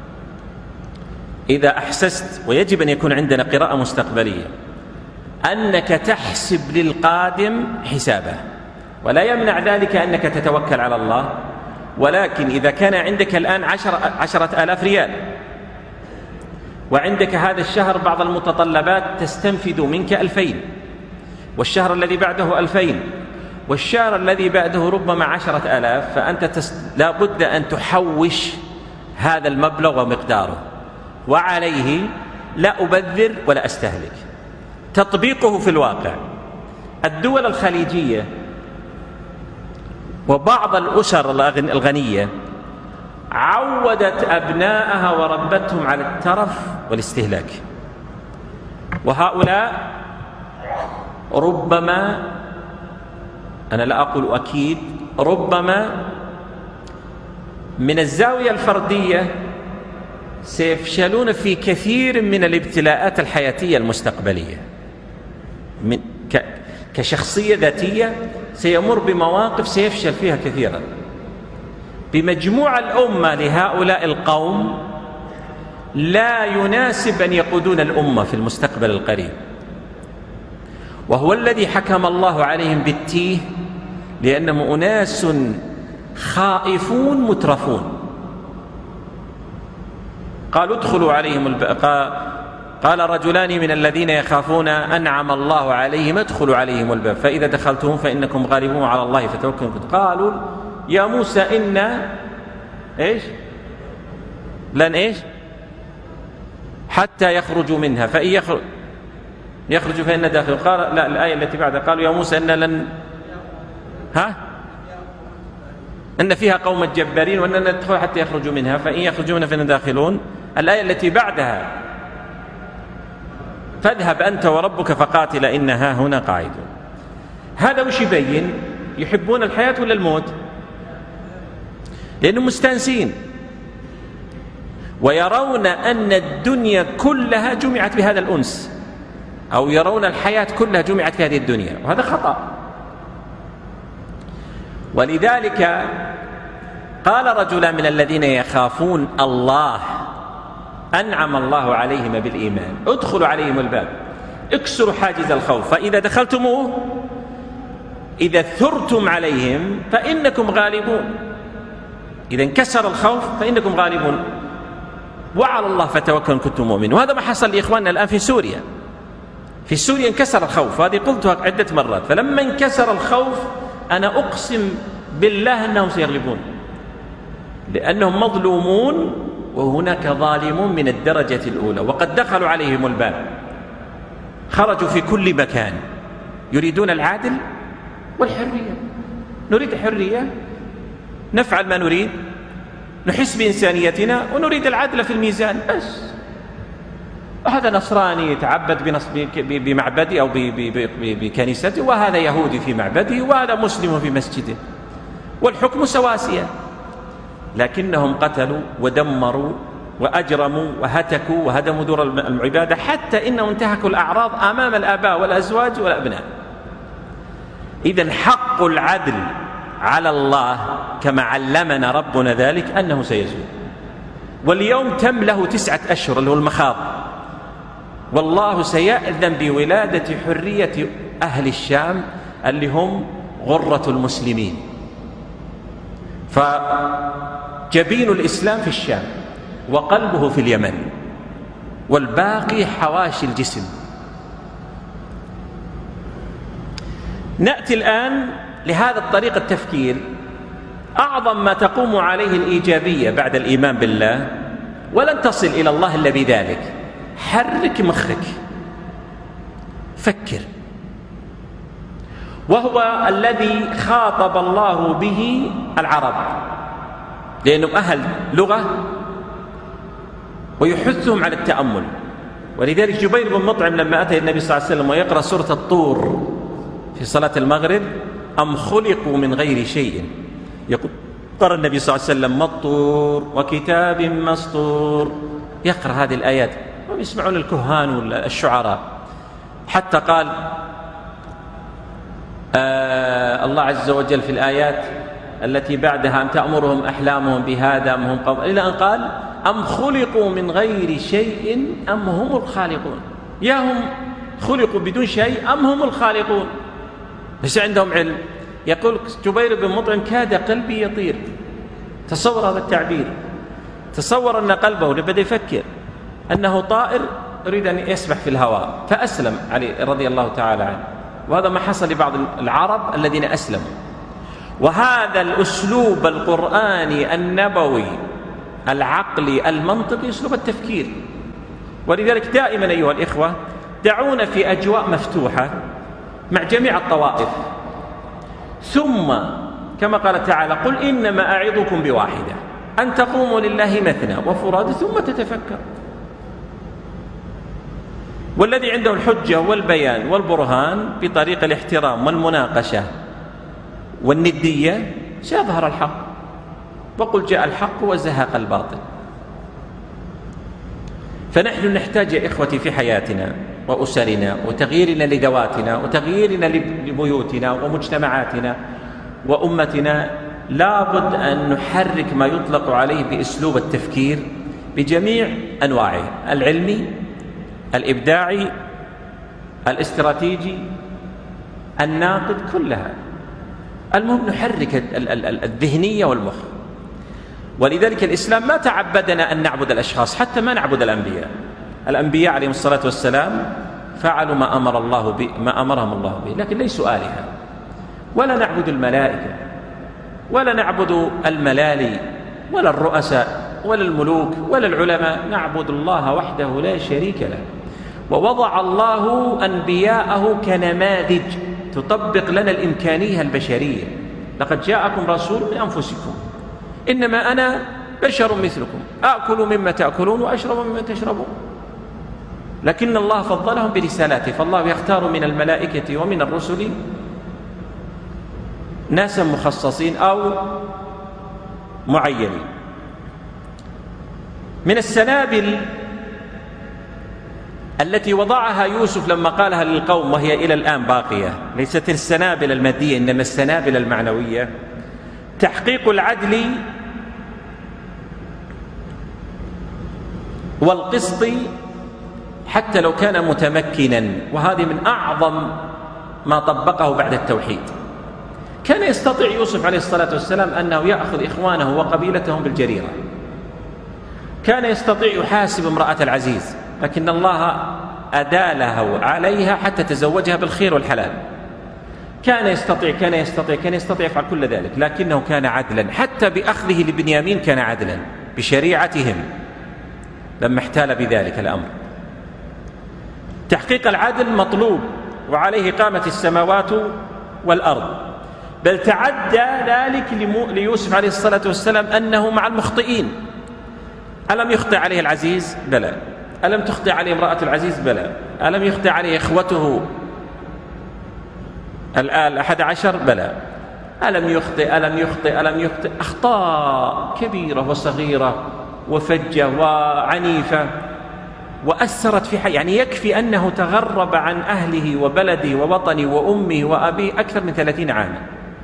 إذا أحسست، ويجب أن يكون عندنا قراءة مستقبلية، أنك تحسب للقادم حسابه، ولا يمنع ذلك أنك تتوكل على الله، ولكن إذا كان عندك الآن 10,000 ريال، وعندك هذا الشهر بعض المتطلبات تستنفذ منك 2000، والشهر الذي بعده 2000، والشهر الذي بعده ربما 10,000، فأنت لا بد أن تحوش هذا المبلغ ومقداره، وعليه لا أبذر ولا أستهلك. تطبيقه في الواقع: الدول الخليجية وبعض الأسر الغنية عودت أبناءها وربتهم على الترف والاستهلاك، وهؤلاء ربما، أنا لا أقول أكيد، ربما من الزاوية الفردية سيفشلون في كثير من الابتلاءات الحياتية المستقبلية. كشخصية ذاتية سيمر بمواقف سيفشل فيها كثيرا. بمجموع الأمة لهؤلاء القوم لا يناسب أن يقودون الأمة في المستقبل القريب، وهو الذي حكم الله عليهم بالتيه، لأنهم أناس خائفون مترفون. قالوا ادخلوا عليهم قال رجلان من الذين يخافون أنعم الله عليهم ادخلوا عليهم الباب فإذا دخلتم فإنكم غالبون على الله فتوكلوا. قالوا يا موسى إنا لن حتى يخرجوا منها، فإن يخرجوا فإن داخل. قال لا، الآية التي بعدها قالوا يا موسى إنا لن إن فيها قوم جبارين وأننا ندخل حتى يخرجوا منها، فإن يخرجوا منها فإن داخلون. الآية التي بعدها فاذهب أنت وربك فقاتلا إنها هنا قاعدون. هذا وش يبين؟ يحبون الحياة ولا الموت؟ لأنهم مستانسين ويرون أن الدنيا كلها جمعت بهذا الأنس، أو يرون الحياة كلها جمعت في هذه الدنيا، وهذا خطأ. ولذلك قال رجلان من الذين يخافون الله أنعم الله عليهم بالإيمان ادخلوا عليهم الباب اكسروا حاجز الخوف فإذا دخلتموه إذا ثرتم عليهم فإنكم غالبون. إذا انكسر الخوف فإنكم غالبون، وعلى الله فتوكلوا إن كنتم مؤمنين. وهذا ما حصل لإخواننا الآن في سوريا. في سوريا انكسر الخوف، هذه قلتها عدة مرات. فلما انكسر الخوف أنا أقسم بالله أنهم سيغلبون، لأنهم مظلومون وهناك ظالمون من الدرجة الأولى، وقد دخلوا عليهم الباب، خرجوا في كل مكان يريدون العدل والحرية. نريد حرية، نفعل ما نريد، نحس بإنسانيتنا، ونريد العدل في الميزان بس. هذا نصراني يتعبد بمعبده أو بكنيسته، وهذا يهودي في معبده، وهذا مسلم في مسجده، والحكم سواسية. لكنهم قتلوا ودمروا وأجرموا وهتكوا وهدموا دور العبادة، حتى إنهم انتهكوا الأعراض أمام الآباء والأزواج والأبناء. إذن حق العدل على الله كما علمنا ربنا ذلك أنه سيزول. واليوم تم له 9 أشهر اللي هو المخاض، والله سيأذن بولادة حرية أهل الشام اللي هم غرة المسلمين. فجبين الإسلام في الشام وقلبه في اليمن، والباقي حواشي الجسم. نأتي الآن لهذا الطريق التفكير. أعظم ما تقوم عليه الإيجابية بعد الإيمان بالله، ولن تصل إلى الله إلا بذلك. حرك مخك، فكر. وهو الذي خاطب الله به العرب، لأنهم أهل لغة ويحثهم على التأمل. ولذلك جبير بن مطعم لما أتى النبي صلى الله عليه وسلم ويقرأ سورة الطور في صلاة المغرب: أم خلقوا من غير شيء، يقول قرأ النبي صلى الله عليه وسلم: ما الطور وكتاب مسطور. يقرأ هذه الآيات ويسمعون الكهان والشعراء، حتى قال الله عز وجل في الآيات التي بعدها: أم تأمرهم أحلامهم بهذا أم هم قوم، إلى أن قال: أم خلقوا من غير شيء أم هم الخالقون. يا هم خلقوا بدون شيء أم هم الخالقون، ليس عندهم علم. يقول جبير بن مطعم كاد قلبي يطير. تصور هذا التعبير، تصور أن قلبه بدأ يفكر أنه طائر يريد أن يسبح في الهواء، فأسلم علي رضي الله تعالى عنه. وهذا ما حصل لبعض العرب الذين أسلموا. وهذا الأسلوب القرآني النبوي العقلي المنطقي أسلوب التفكير. ولذلك دائما أيها الإخوة دعونا في أجواء مفتوحة مع جميع الطوائف، ثم كما قال تعالى قل إنما أعظكم بواحدة أن تقوموا لله مثنى وفرادى ثم تتفكر. والذي عنده الحجة والبيان والبرهان بطريق الاحترام والمناقشة والندية سيظهر الحق. وقل جاء الحق وزهق الباطل. فنحن نحتاج يا إخوتي في حياتنا وأسرنا وتغييرنا لذواتنا وتغييرنا لبيوتنا ومجتمعاتنا وأمتنا لابد أن نحرك ما يطلق عليه بأسلوب التفكير بجميع أنواعه، العلمي، الإبداعي، الاستراتيجي، الناقد، كلها. المهم نحرك الذهنية والمخ. ولذلك الإسلام ما تعبدنا أن نعبد الأشخاص، حتى ما نعبد الأنبياء. الأنبياء عليهم الصلاة والسلام فعلوا ما أمرهم الله به، لكن ليسوا آلهة. ولا نعبد الملائكة ولا نعبد الملالي ولا الرؤساء ولا الملوك ولا العلماء، نعبد الله وحده لا شريك له. ووضع الله أنبياءه كنماذج تطبق لنا الإمكانية البشرية. لقد جاءكم رسول من أنفسكم إنما أنا بشر مثلكم آكل مما تأكلون وأشرب مما تشربون. لكن الله فضلهم برسالاته، فالله يختار من الملائكة ومن الرسل ناسا مخصصين أو معينين. من السنابل التي وضعها يوسف لما قالها للقوم وهي إلى الآن باقية، ليست السنابل المادية إنما السنابل المعنوية، تحقيق العدل والقسط حتى لو كان متمكنا. وهذه من أعظم ما طبقه بعد التوحيد. كان يستطيع يوسف عليه الصلاة والسلام أنه يأخذ إخوانه وقبيلتهم بالجريرة، كان يستطيع يحاسب امرأة العزيز، لكن الله أداله عليها حتى تزوجها بالخير والحلال. كان يستطيع يفعل كل ذلك، لكنه كان عدلا. حتى بأخذه لبنيامين كان عدلا بشريعتهم لما احتال بذلك الأمر. تحقيق العدل مطلوب، وعليه قامت السماوات والأرض. بل تعدى ذلك ليوسف عليه الصلاة والسلام أنه مع المخطئين. ألم يخطئ عليه العزيز؟ بلى. ألم تخطئ عليه امرأة العزيز؟ بلى. ألم يخطئ عليه إخوته 11؟ بلى. ألم يخطئ أخطاء كبيرة وصغيرة وفجة وعنيفة وأثرت في حياته. يعني يكفي أنه تغرب عن أهله وبلده ووطنه وأمه وأبيه أكثر من 30 عاما،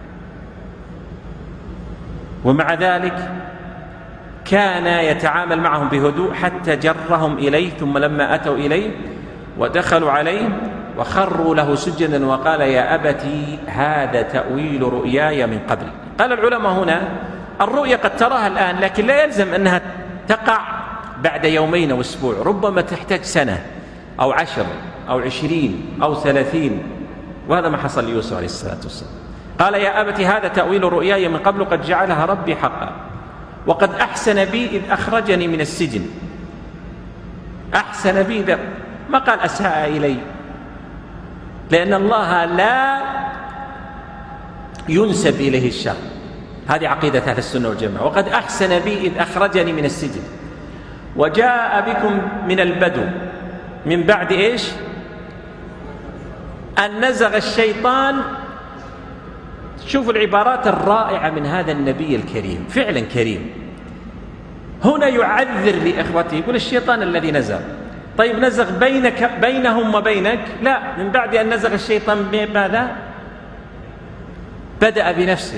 ومع ذلك كان يتعامل معهم بهدوء حتى جرهم إليه. ثم لما أتوا إليه ودخلوا عليه وخروا له سجدا وقال يا أبتي هذا تأويل رؤياي من قبل. قال العلماء هنا الرؤيا قد تراها الآن، لكن لا يلزم أنها تقع بعد يومين أو أسبوع، ربما تحتاج سنة أو 10 أو 20 أو 30. وهذا ما حصل ليوسف عليه الصلاة والسلام. قال يا أبتي هذا تأويل رؤياي من قبل قد جعلها ربي حقا وقد أحسن بي إذ أخرجني من السجن. أحسن بي ذا ما قال أساء إلي، لأن الله لا ينسب إليه الشر. هذه عقيدة أهل السنة والجماعة. وقد أحسن بي إذ أخرجني من السجن وجاء بكم من البدو من بعد إيش؟ أن نزغ الشيطان. شوفوا العبارات الرائعة من هذا النبي الكريم، فعلا كريم. هنا يعذر لإخوته، يقول الشيطان الذي نزغ. طيب نزغ بينهم وبينك؟ لا، من بعد أن نزغ الشيطان بماذا؟ بدأ بنفسه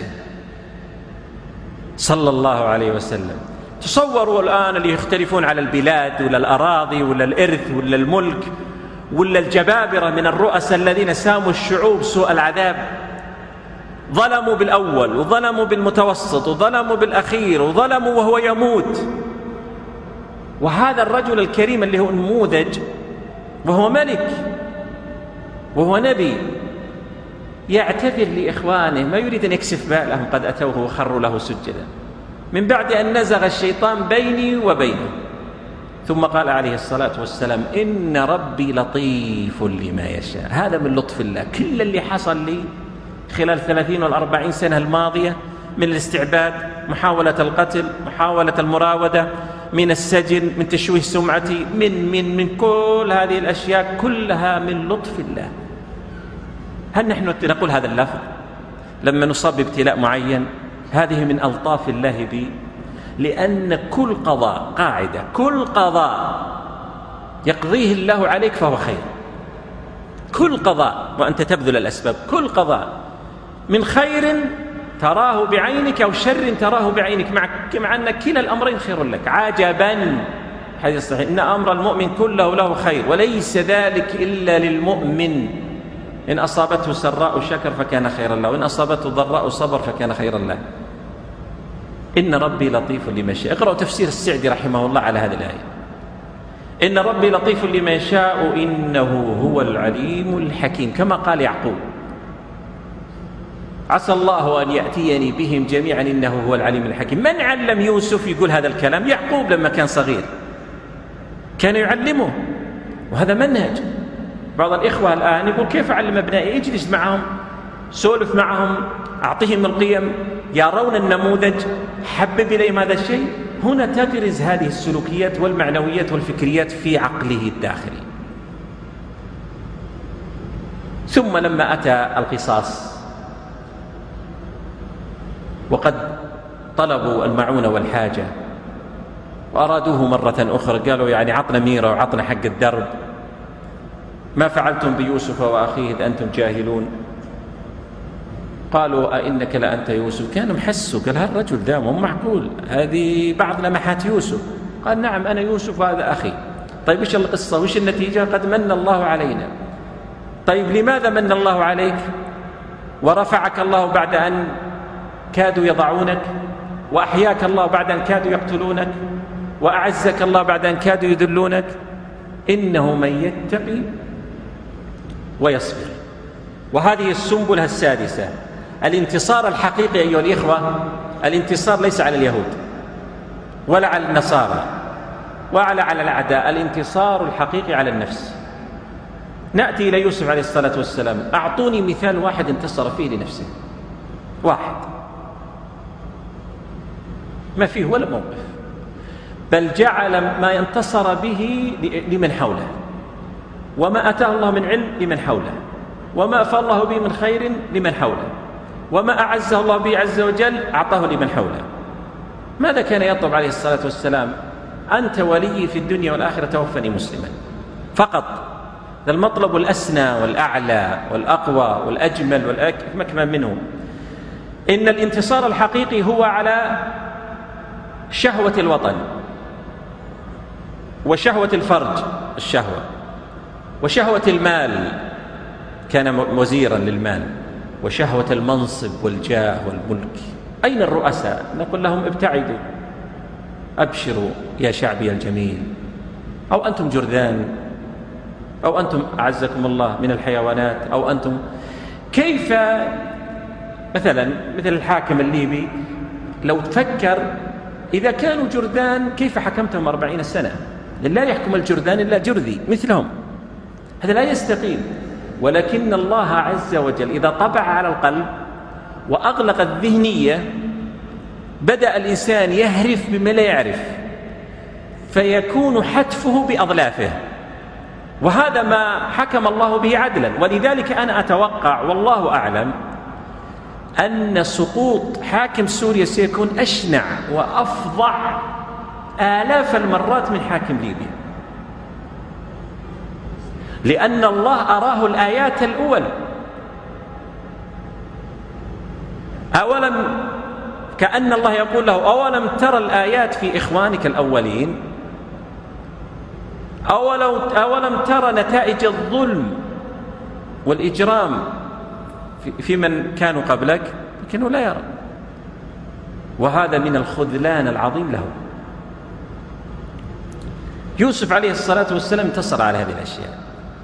صلى الله عليه وسلم. تصوروا الآن اللي يختلفون على البلاد ولا الأراضي ولا الإرث ولا الملك ولا الجبابرة من الرؤساء الذين ساموا الشعوب سوء العذاب، ظلموا بالأول وظلموا بالمتوسط وظلموا بالأخير وظلموا وهو يموت. وهذا الرجل الكريم اللي هو نموذج وهو ملك وهو نبي يعتذر لإخوانه، ما يريد أن يكسف بالهم قد أتوه وخروا له سجدا من بعد أن نزغ الشيطان بيني وبينه. ثم قال عليه الصلاة والسلام: إن ربي لطيف لما يشاء. هذا من لطف الله. كل اللي حصل لي خلال 30 وال40 سنة الماضية من الاستعباد، محاولة القتل، محاولة المراودة، من السجن، من تشويه سمعتي، من كل هذه الأشياء كلها من لطف الله. هل نحن نقول هذا اللفظ لما نصاب بابتلاء معين؟ هذه من ألطاف الله بي، لأن كل قضاء، قاعدة، كل قضاء يقضيه الله عليك فهو خير. كل قضاء وأنت تبذل الأسباب، كل قضاء من خير تراه بعينك أو شر تراه بعينك، مع أن كلا الأمرين خير لك. عجبا، حديث صحيح: إن أمر المؤمن كله له خير وليس ذلك إلا للمؤمن، إن أصابته سراء شكر فكان خيرا له، وإن أصابته ضراء صبر فكان خيرا له. إن ربي لطيف لما يشاء. اقرأوا تفسير السعدي رحمه الله على هذه الآية: إن ربي لطيف لما يشاء إنه هو العليم الحكيم، كما قال يعقوب: عسى الله أن يأتيني بهم جميعا إنه هو العليم الحكيم. من علم يوسف يقول هذا الكلام؟ يعقوب لما كان صغير كان يعلمه، وهذا منهج. بعض الإخوة الآن يقول: كيف أعلم أبنائي؟ اجلس معهم، سولف معهم، أعطيهم القيم، يرون النموذج، حبب إليهم هذا الشيء. هنا تبرز هذه السلوكيات والمعنويات والفكريات في عقله الداخلي. ثم لما أتى القصاص وقد طلبوا المعونة والحاجة وأرادوه مرة أخرى، قالوا: يعني عطنا ميرة وعطنا حق الدرب، ما فعلتم بيوسف وأخيه إذ أنتم جاهلون؟ قالوا: أئنك لأنت يوسف؟ كانوا محسوا، قال: هالرجل ذا مو معقول، هذه بعض لمحات يوسف. قال: نعم أنا يوسف وهذا أخي. طيب إيش القصة وإيش النتيجة؟ قد من الله علينا. طيب لماذا من الله عليك ورفعك الله بعد أن كادوا يضعونك، وأحياك الله بعد أن كادوا يقتلونك، وأعزك الله بعد أن كادوا يذلونك؟ إنه من يتقي ويصبر. وهذه السنبلة السادسة، الانتصار الحقيقي أيها الإخوة، الانتصار ليس على اليهود ولا على النصارى ولا على الأعداء، الانتصار الحقيقي على النفس. نأتي إلى يوسف عليه الصلاة والسلام، أعطوني مثال واحد انتصر فيه لنفسه، واحد، ما فيه ولا موقف، بل جعل ما انتصر به لمن حوله، وما أتاه الله من علم لمن حوله، وما أفى الله به من خير لمن حوله، وما أعزه الله به عز وجل أعطاه لمن حوله. ماذا كان يطلب عليه الصلاة والسلام؟ أنت ولي في الدنيا والآخرة، توفني مسلما، فقط. ذا المطلب الأسنى والأعلى والأقوى والأجمل والأكمل منه. إن الانتصار الحقيقي هو على شهوة الوطن وشهوة الفرج، الشهوة، وشهوة المال، كان وزيرا للمال، وشهوة المنصب والجاه والملك. أين الرؤساء؟ نقول لهم: ابتعدوا، أبشروا يا شعبي الجميل، أو أنتم جرذان، أو أنتم أعزكم الله من الحيوانات، أو أنتم. كيف مثلا مثل الحاكم الليبي لو تفكر إذا كانوا جرذان كيف حكمتهم 40 سنة؟ لا يحكم الجرذان إلا جرذي مثلهم، هذا لا يستقيم. ولكن الله عز وجل إذا طبع على القلب وأغلق الذهنية بدأ الإنسان يهرف بما لا يعرف، فيكون حتفه بأضلافه، وهذا ما حكم الله به عدلا. ولذلك أنا أتوقع والله أعلم أن سقوط حاكم سوريا سيكون أشنع وأفظع آلاف المرات من حاكم ليبيا، لأن الله أراه الآيات الأول. أولم، كأن الله يقول له: أولم ترى الآيات في إخوانك الأولين؟ أولم ترى نتائج الظلم والإجرام في من كانوا قبلك لكنه لا يرى، وهذا من الخذلان العظيم له. يوسف عليه الصلاة والسلام انتصر على هذه الأشياء.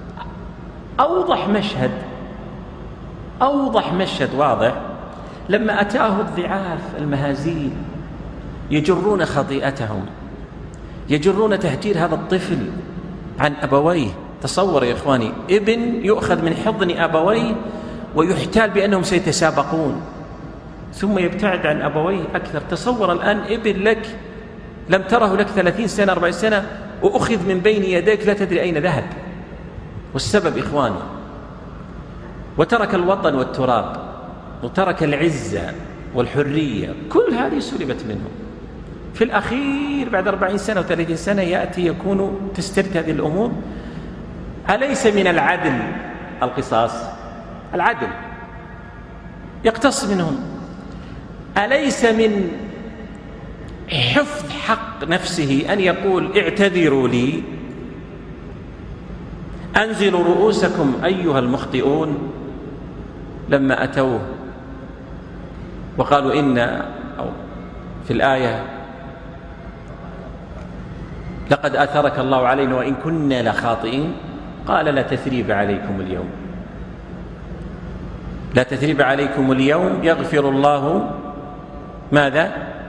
أوضح مشهد واضح لما أتاه الضعاف المهازيل يجرون خطيئتهم، يجرون تهجير هذا الطفل عن أبويه. تصور يا إخواني، ابن يؤخذ من حضن أبويه ويحتال بأنهم سيتسابقون ثم يبتعد عن أبويه أكثر. تصور الآن ابن لك لم تره لك 30 سنة 40 سنة وأخذ من بين يديك لا تدري أين ذهب، والسبب إخواني، وترك الوطن والتراب وترك العزة والحرية، كل هذه سلبت منه. في الأخير بعد 40 سنة و30 سنة يأتي يكون تسترد هذه الأمور. أليس من العدل القصاص؟ العدل يقتص منهم. أليس من حفظ حق نفسه أن يقول اعتذروا لي، أنزلوا رؤوسكم أيها المخطئون؟ لما أتوه وقالوا أو في الآية لقد آثرك الله علينا وإن كنا لخاطئين، قال لا تثريب عليكم اليوم، لا تثريب عليكم اليوم يغفر الله ماذا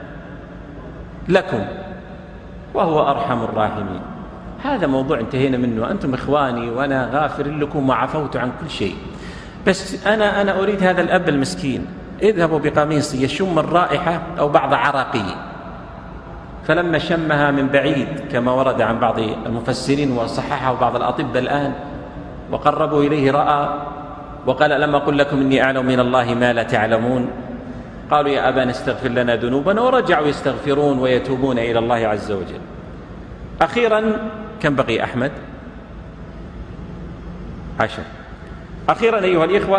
لكم وهو أرحم الراحمين. هذا موضوع انتهينا منه، أنتم إخواني وأنا غافر لكم وعفوت عن كل شيء، بس أنا أريد هذا الأب المسكين، اذهبوا بقميصي يشم الرائحة أو بعض عراقي. فلما شمها من بعيد كما ورد عن بعض المفسرين وصححه بعض الأطباء الآن وقربوا إليه رأى وقال لما أقول لكم إني أعلم من الله ما لا تعلمون، قالوا يا أبانا استغفر لنا ذنوبنا، ورجعوا يستغفرون ويتوبون إلى الله عز وجل. أخيرا كم بقي أحمد؟ 10. أخيرا أيها الإخوة،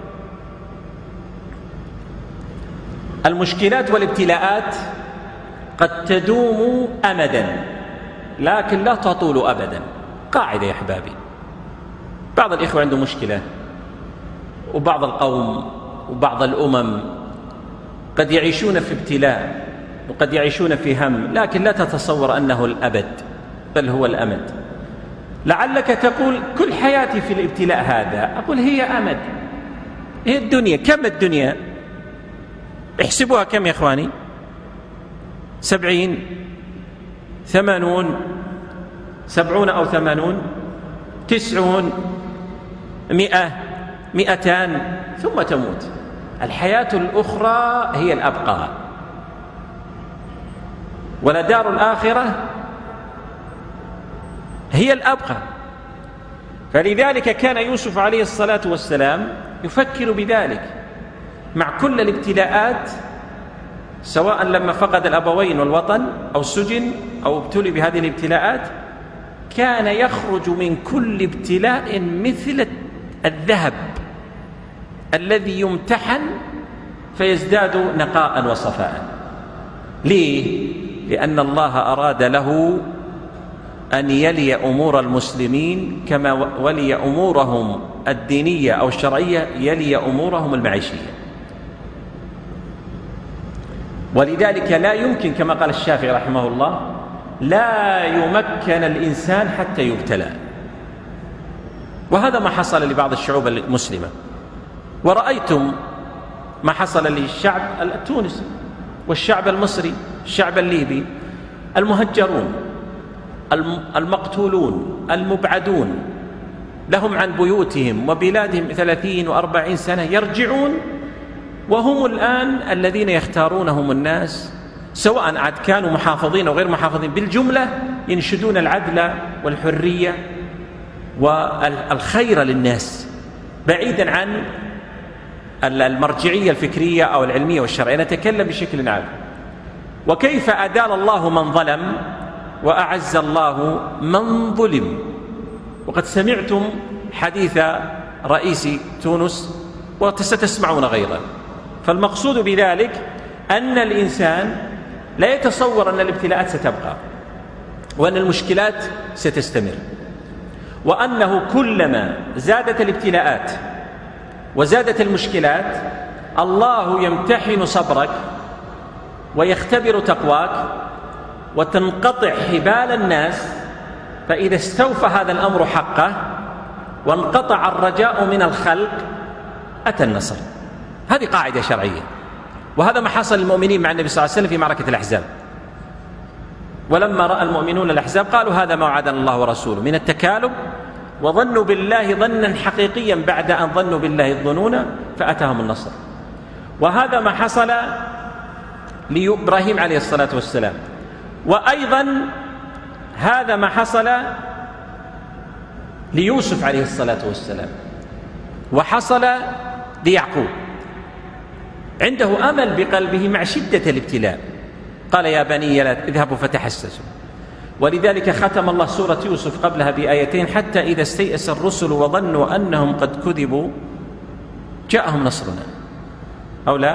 المشكلات والابتلاءات قد تدوم أمدا لكن لا تطول أبدا. قاعدة يا أحبابي، بعض الإخوة عنده مشكلة، وبعض القوم وبعض الأمم قد يعيشون في ابتلاء وقد يعيشون في هم، لكن لا تتصور أنه الأبد، بل هو الأمد. لعلك تقول كل حياتي في الابتلاء هذا، أقول هي أمد، هي الدنيا. كم الدنيا؟ احسبوها كم يا إخواني؟ 70 80 70 أو 80 90 100 200 ثم تموت. الحياة الأخرى هي الأبقى، ولدار الآخرة هي الأبقى. فلذلك كان يوسف عليه الصلاة والسلام يفكر بذلك مع كل الابتلاءات، سواء لما فقد الأبوين والوطن أو سجن أو ابتلي بهذه الابتلاءات، كان يخرج من كل ابتلاء مثل الذهب الذي يمتحن فيزداد نقاء وصفاء. ليه؟ لأن الله أراد له أن يلي أمور المسلمين كما ولي أمورهم الدينية أو الشرعية يلي أمورهم المعيشية. ولذلك لا يمكن كما قال الشافعي رحمه الله لا يمكن الإنسان حتى يبتلى. وهذا ما حصل لبعض الشعوب المسلمة، ورأيتم ما حصل للشعب التونسي والشعب المصري، الشعب الليبي، المهجرون، المقتولون، المبعدون، لهم عن بيوتهم وبلادهم 30 و40 سنة، يرجعون وهم الآن الذين يختارونهم الناس، سواء عاد كانوا محافظين أو غير محافظين، بالجملة ينشدون العدل والحرية والخير للناس بعيدا عن المرجعية الفكرية أو العلمية والشرعية. نتكلم بشكل عام. وكيف أدال الله من ظلم وأعز الله من ظلم. وقد سمعتم حديث رئيس تونس وستسمعون غيره. فالمقصود بذلك أن الإنسان لا يتصور أن الابتلاءات ستبقى وأن المشكلات ستستمر، وأنه كلما زادت الابتلاءات وزادت المشكلات، الله يمتحن صبرك ويختبر تقواك وتنقطع حبال الناس، فإذا استوفى هذا الأمر حقه وانقطع الرجاء من الخلق أتى النصر. هذه قاعدة شرعية، وهذا ما حصل للمؤمنين مع النبي صلى الله عليه وسلم في معركة الأحزاب. ولما رأى المؤمنون الأحزاب قالوا هذا ما وعدنا الله ورسوله من التكالب، وظنوا بالله ظنا حقيقيا بعد أن ظنوا بالله الظنون فأتاهم النصر. وهذا ما حصل لإبراهيم عليه الصلاة والسلام، وأيضا هذا ما حصل ليوسف عليه الصلاة والسلام، وحصل ليعقوب. عنده أمل بقلبه مع شدة الابتلاء، قال يا بني لا اذهبوا فتحسسوا. ولذلك ختم الله سورة يوسف قبلها بآيتين: حتى إذا استيأس الرسل وظنوا أنهم قد كذبوا جاءهم نصرنا. أو لا؟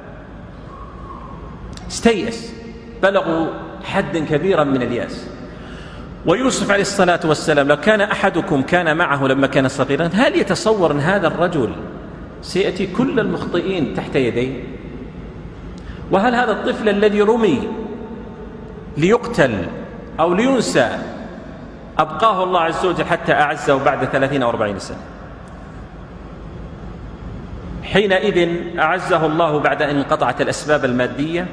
استيأس، بلغوا حدا كبيرا من الياس. ويوسف عليه الصلاة والسلام لو كان أحدكم كان معه لما كان صغيرا، هل يتصور أن هذا الرجل سيأتي كل المخطئين تحت يديه؟ وهل هذا الطفل الذي رمي ليقتل أو لينسى أبقاه الله عز وجل حتى أعزه بعد 30 أو 40 سنة؟ حينئذ أعزه الله بعد أن انقطعت الأسباب المادية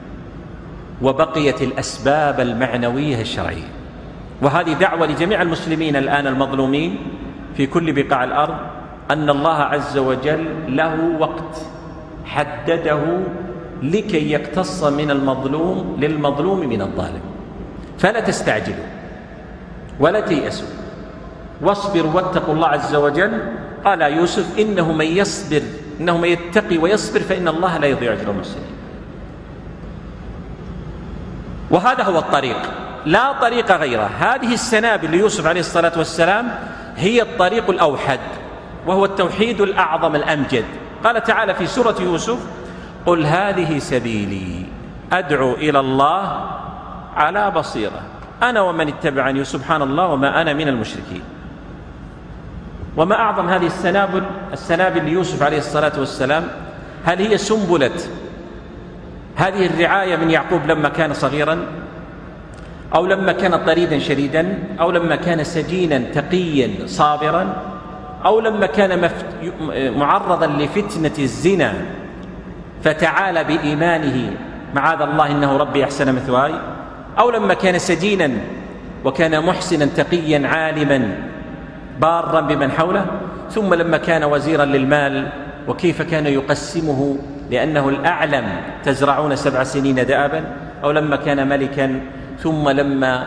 وبقيت الأسباب المعنوية الشرعية. وهذه دعوة لجميع المسلمين الآن المظلومين في كل بقاع الأرض، أن الله عز وجل له وقت حدده لكي يقتص من المظلوم للمظلوم من الظالم. فلا تستعجلوا ولا تيأسوا، واصبروا واتقوا الله عز وجل. قال يوسف إنه من يتقي ويصبر فإن الله لا يضيع أجر المحسنين. وهذا هو الطريق، لا طريق غيره. هذه السنابل ليوسف عليه الصلاة والسلام هي الطريق الأوحد، وهو التوحيد الأعظم الأمجد. قال تعالى في سورة يوسف: قل هذه سبيلي أدعو إلى الله على بصيرة أنا ومن اتبعني سبحان الله وما أنا من المشركين. وما أعظم هذه السنابل ليوسف عليه الصلاة والسلام. هل هي سنبلة هذه الرعاية من يعقوب لما كان صغيرا، أو لما كان طريدا شديدا، أو لما كان سجينا تقيا صابرا، أو لما كان معرضا لفتنة الزنا فتعالى بإيمانه معاذ الله إنه ربي أحسن مثواي، أو لما كان سجينا وكان محسنا تقيا عالما بارا بمن حوله، ثم لما كان وزيرا للمال وكيف كان يقسمه لأنه الأعلم: تزرعون 7 سنين دأبا، أو لما كان ملكا، ثم لما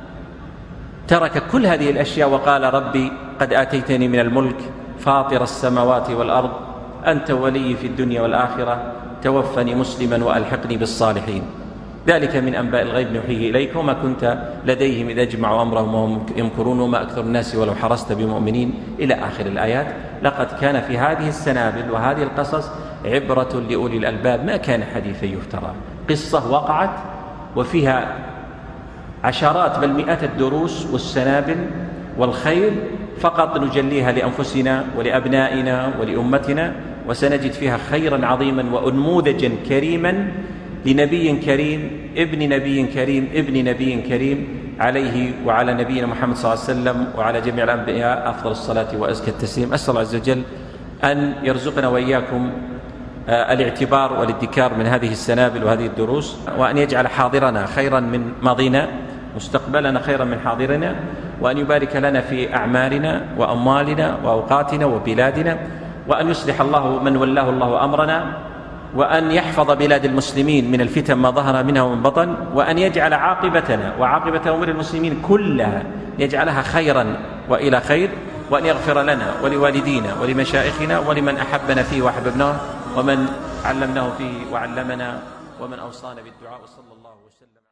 ترك كل هذه الأشياء وقال ربي قد آتيتني من الملك فاطر السماوات والأرض أنت ولي في الدنيا والآخرة توفني مسلما وألحقني بالصالحين. ذلك من أنباء الغيب نوحيه إليك وما كنت لديهم إذا اجمعوا أمرهم وهم يمكرون وما أكثر الناس ولو حرصت بمؤمنين إلى آخر الآيات. لقد كان في هذه السنابل وهذه القصص عبرة لأولي الألباب، ما كان حديثا يفترى، قصة وقعت وفيها عشرات بل مئات الدروس والسنابل والخير، فقط نجليها لأنفسنا ولأبنائنا ولأمتنا، وسنجد فيها خيرا عظيما وأنموذجا كريما لنبي كريم ابن نبي كريم ابن نبي كريم، عليه وعلى نبينا محمد صلى الله عليه وسلم وعلى جميع الأنبياء أفضل الصلاة وأزكى التسليم. أسأل الله عز وجل أن يرزقنا وإياكم الاعتبار والادكار من هذه السنابل وهذه الدروس، وأن يجعل حاضرنا خيرا من ماضينا، مستقبلنا خيرا من حاضرنا، وأن يبارك لنا في أعمالنا وأموالنا وأوقاتنا وبلادنا، وأن يصلح الله من ولاه الله أمرنا، وأن يحفظ بلاد المسلمين من الفتن ما ظهر منها ومن بطن، وأن يجعل عاقبتنا وعاقبة أمور المسلمين كلها يجعلها خيرا وإلى خير، وأن يغفر لنا ولوالدينا ولمشائخنا ولمن أحبنا فيه وأحببناه ومن علمناه فيه وعلمنا ومن أوصانا بالدعاء. وصلى الله وسلم.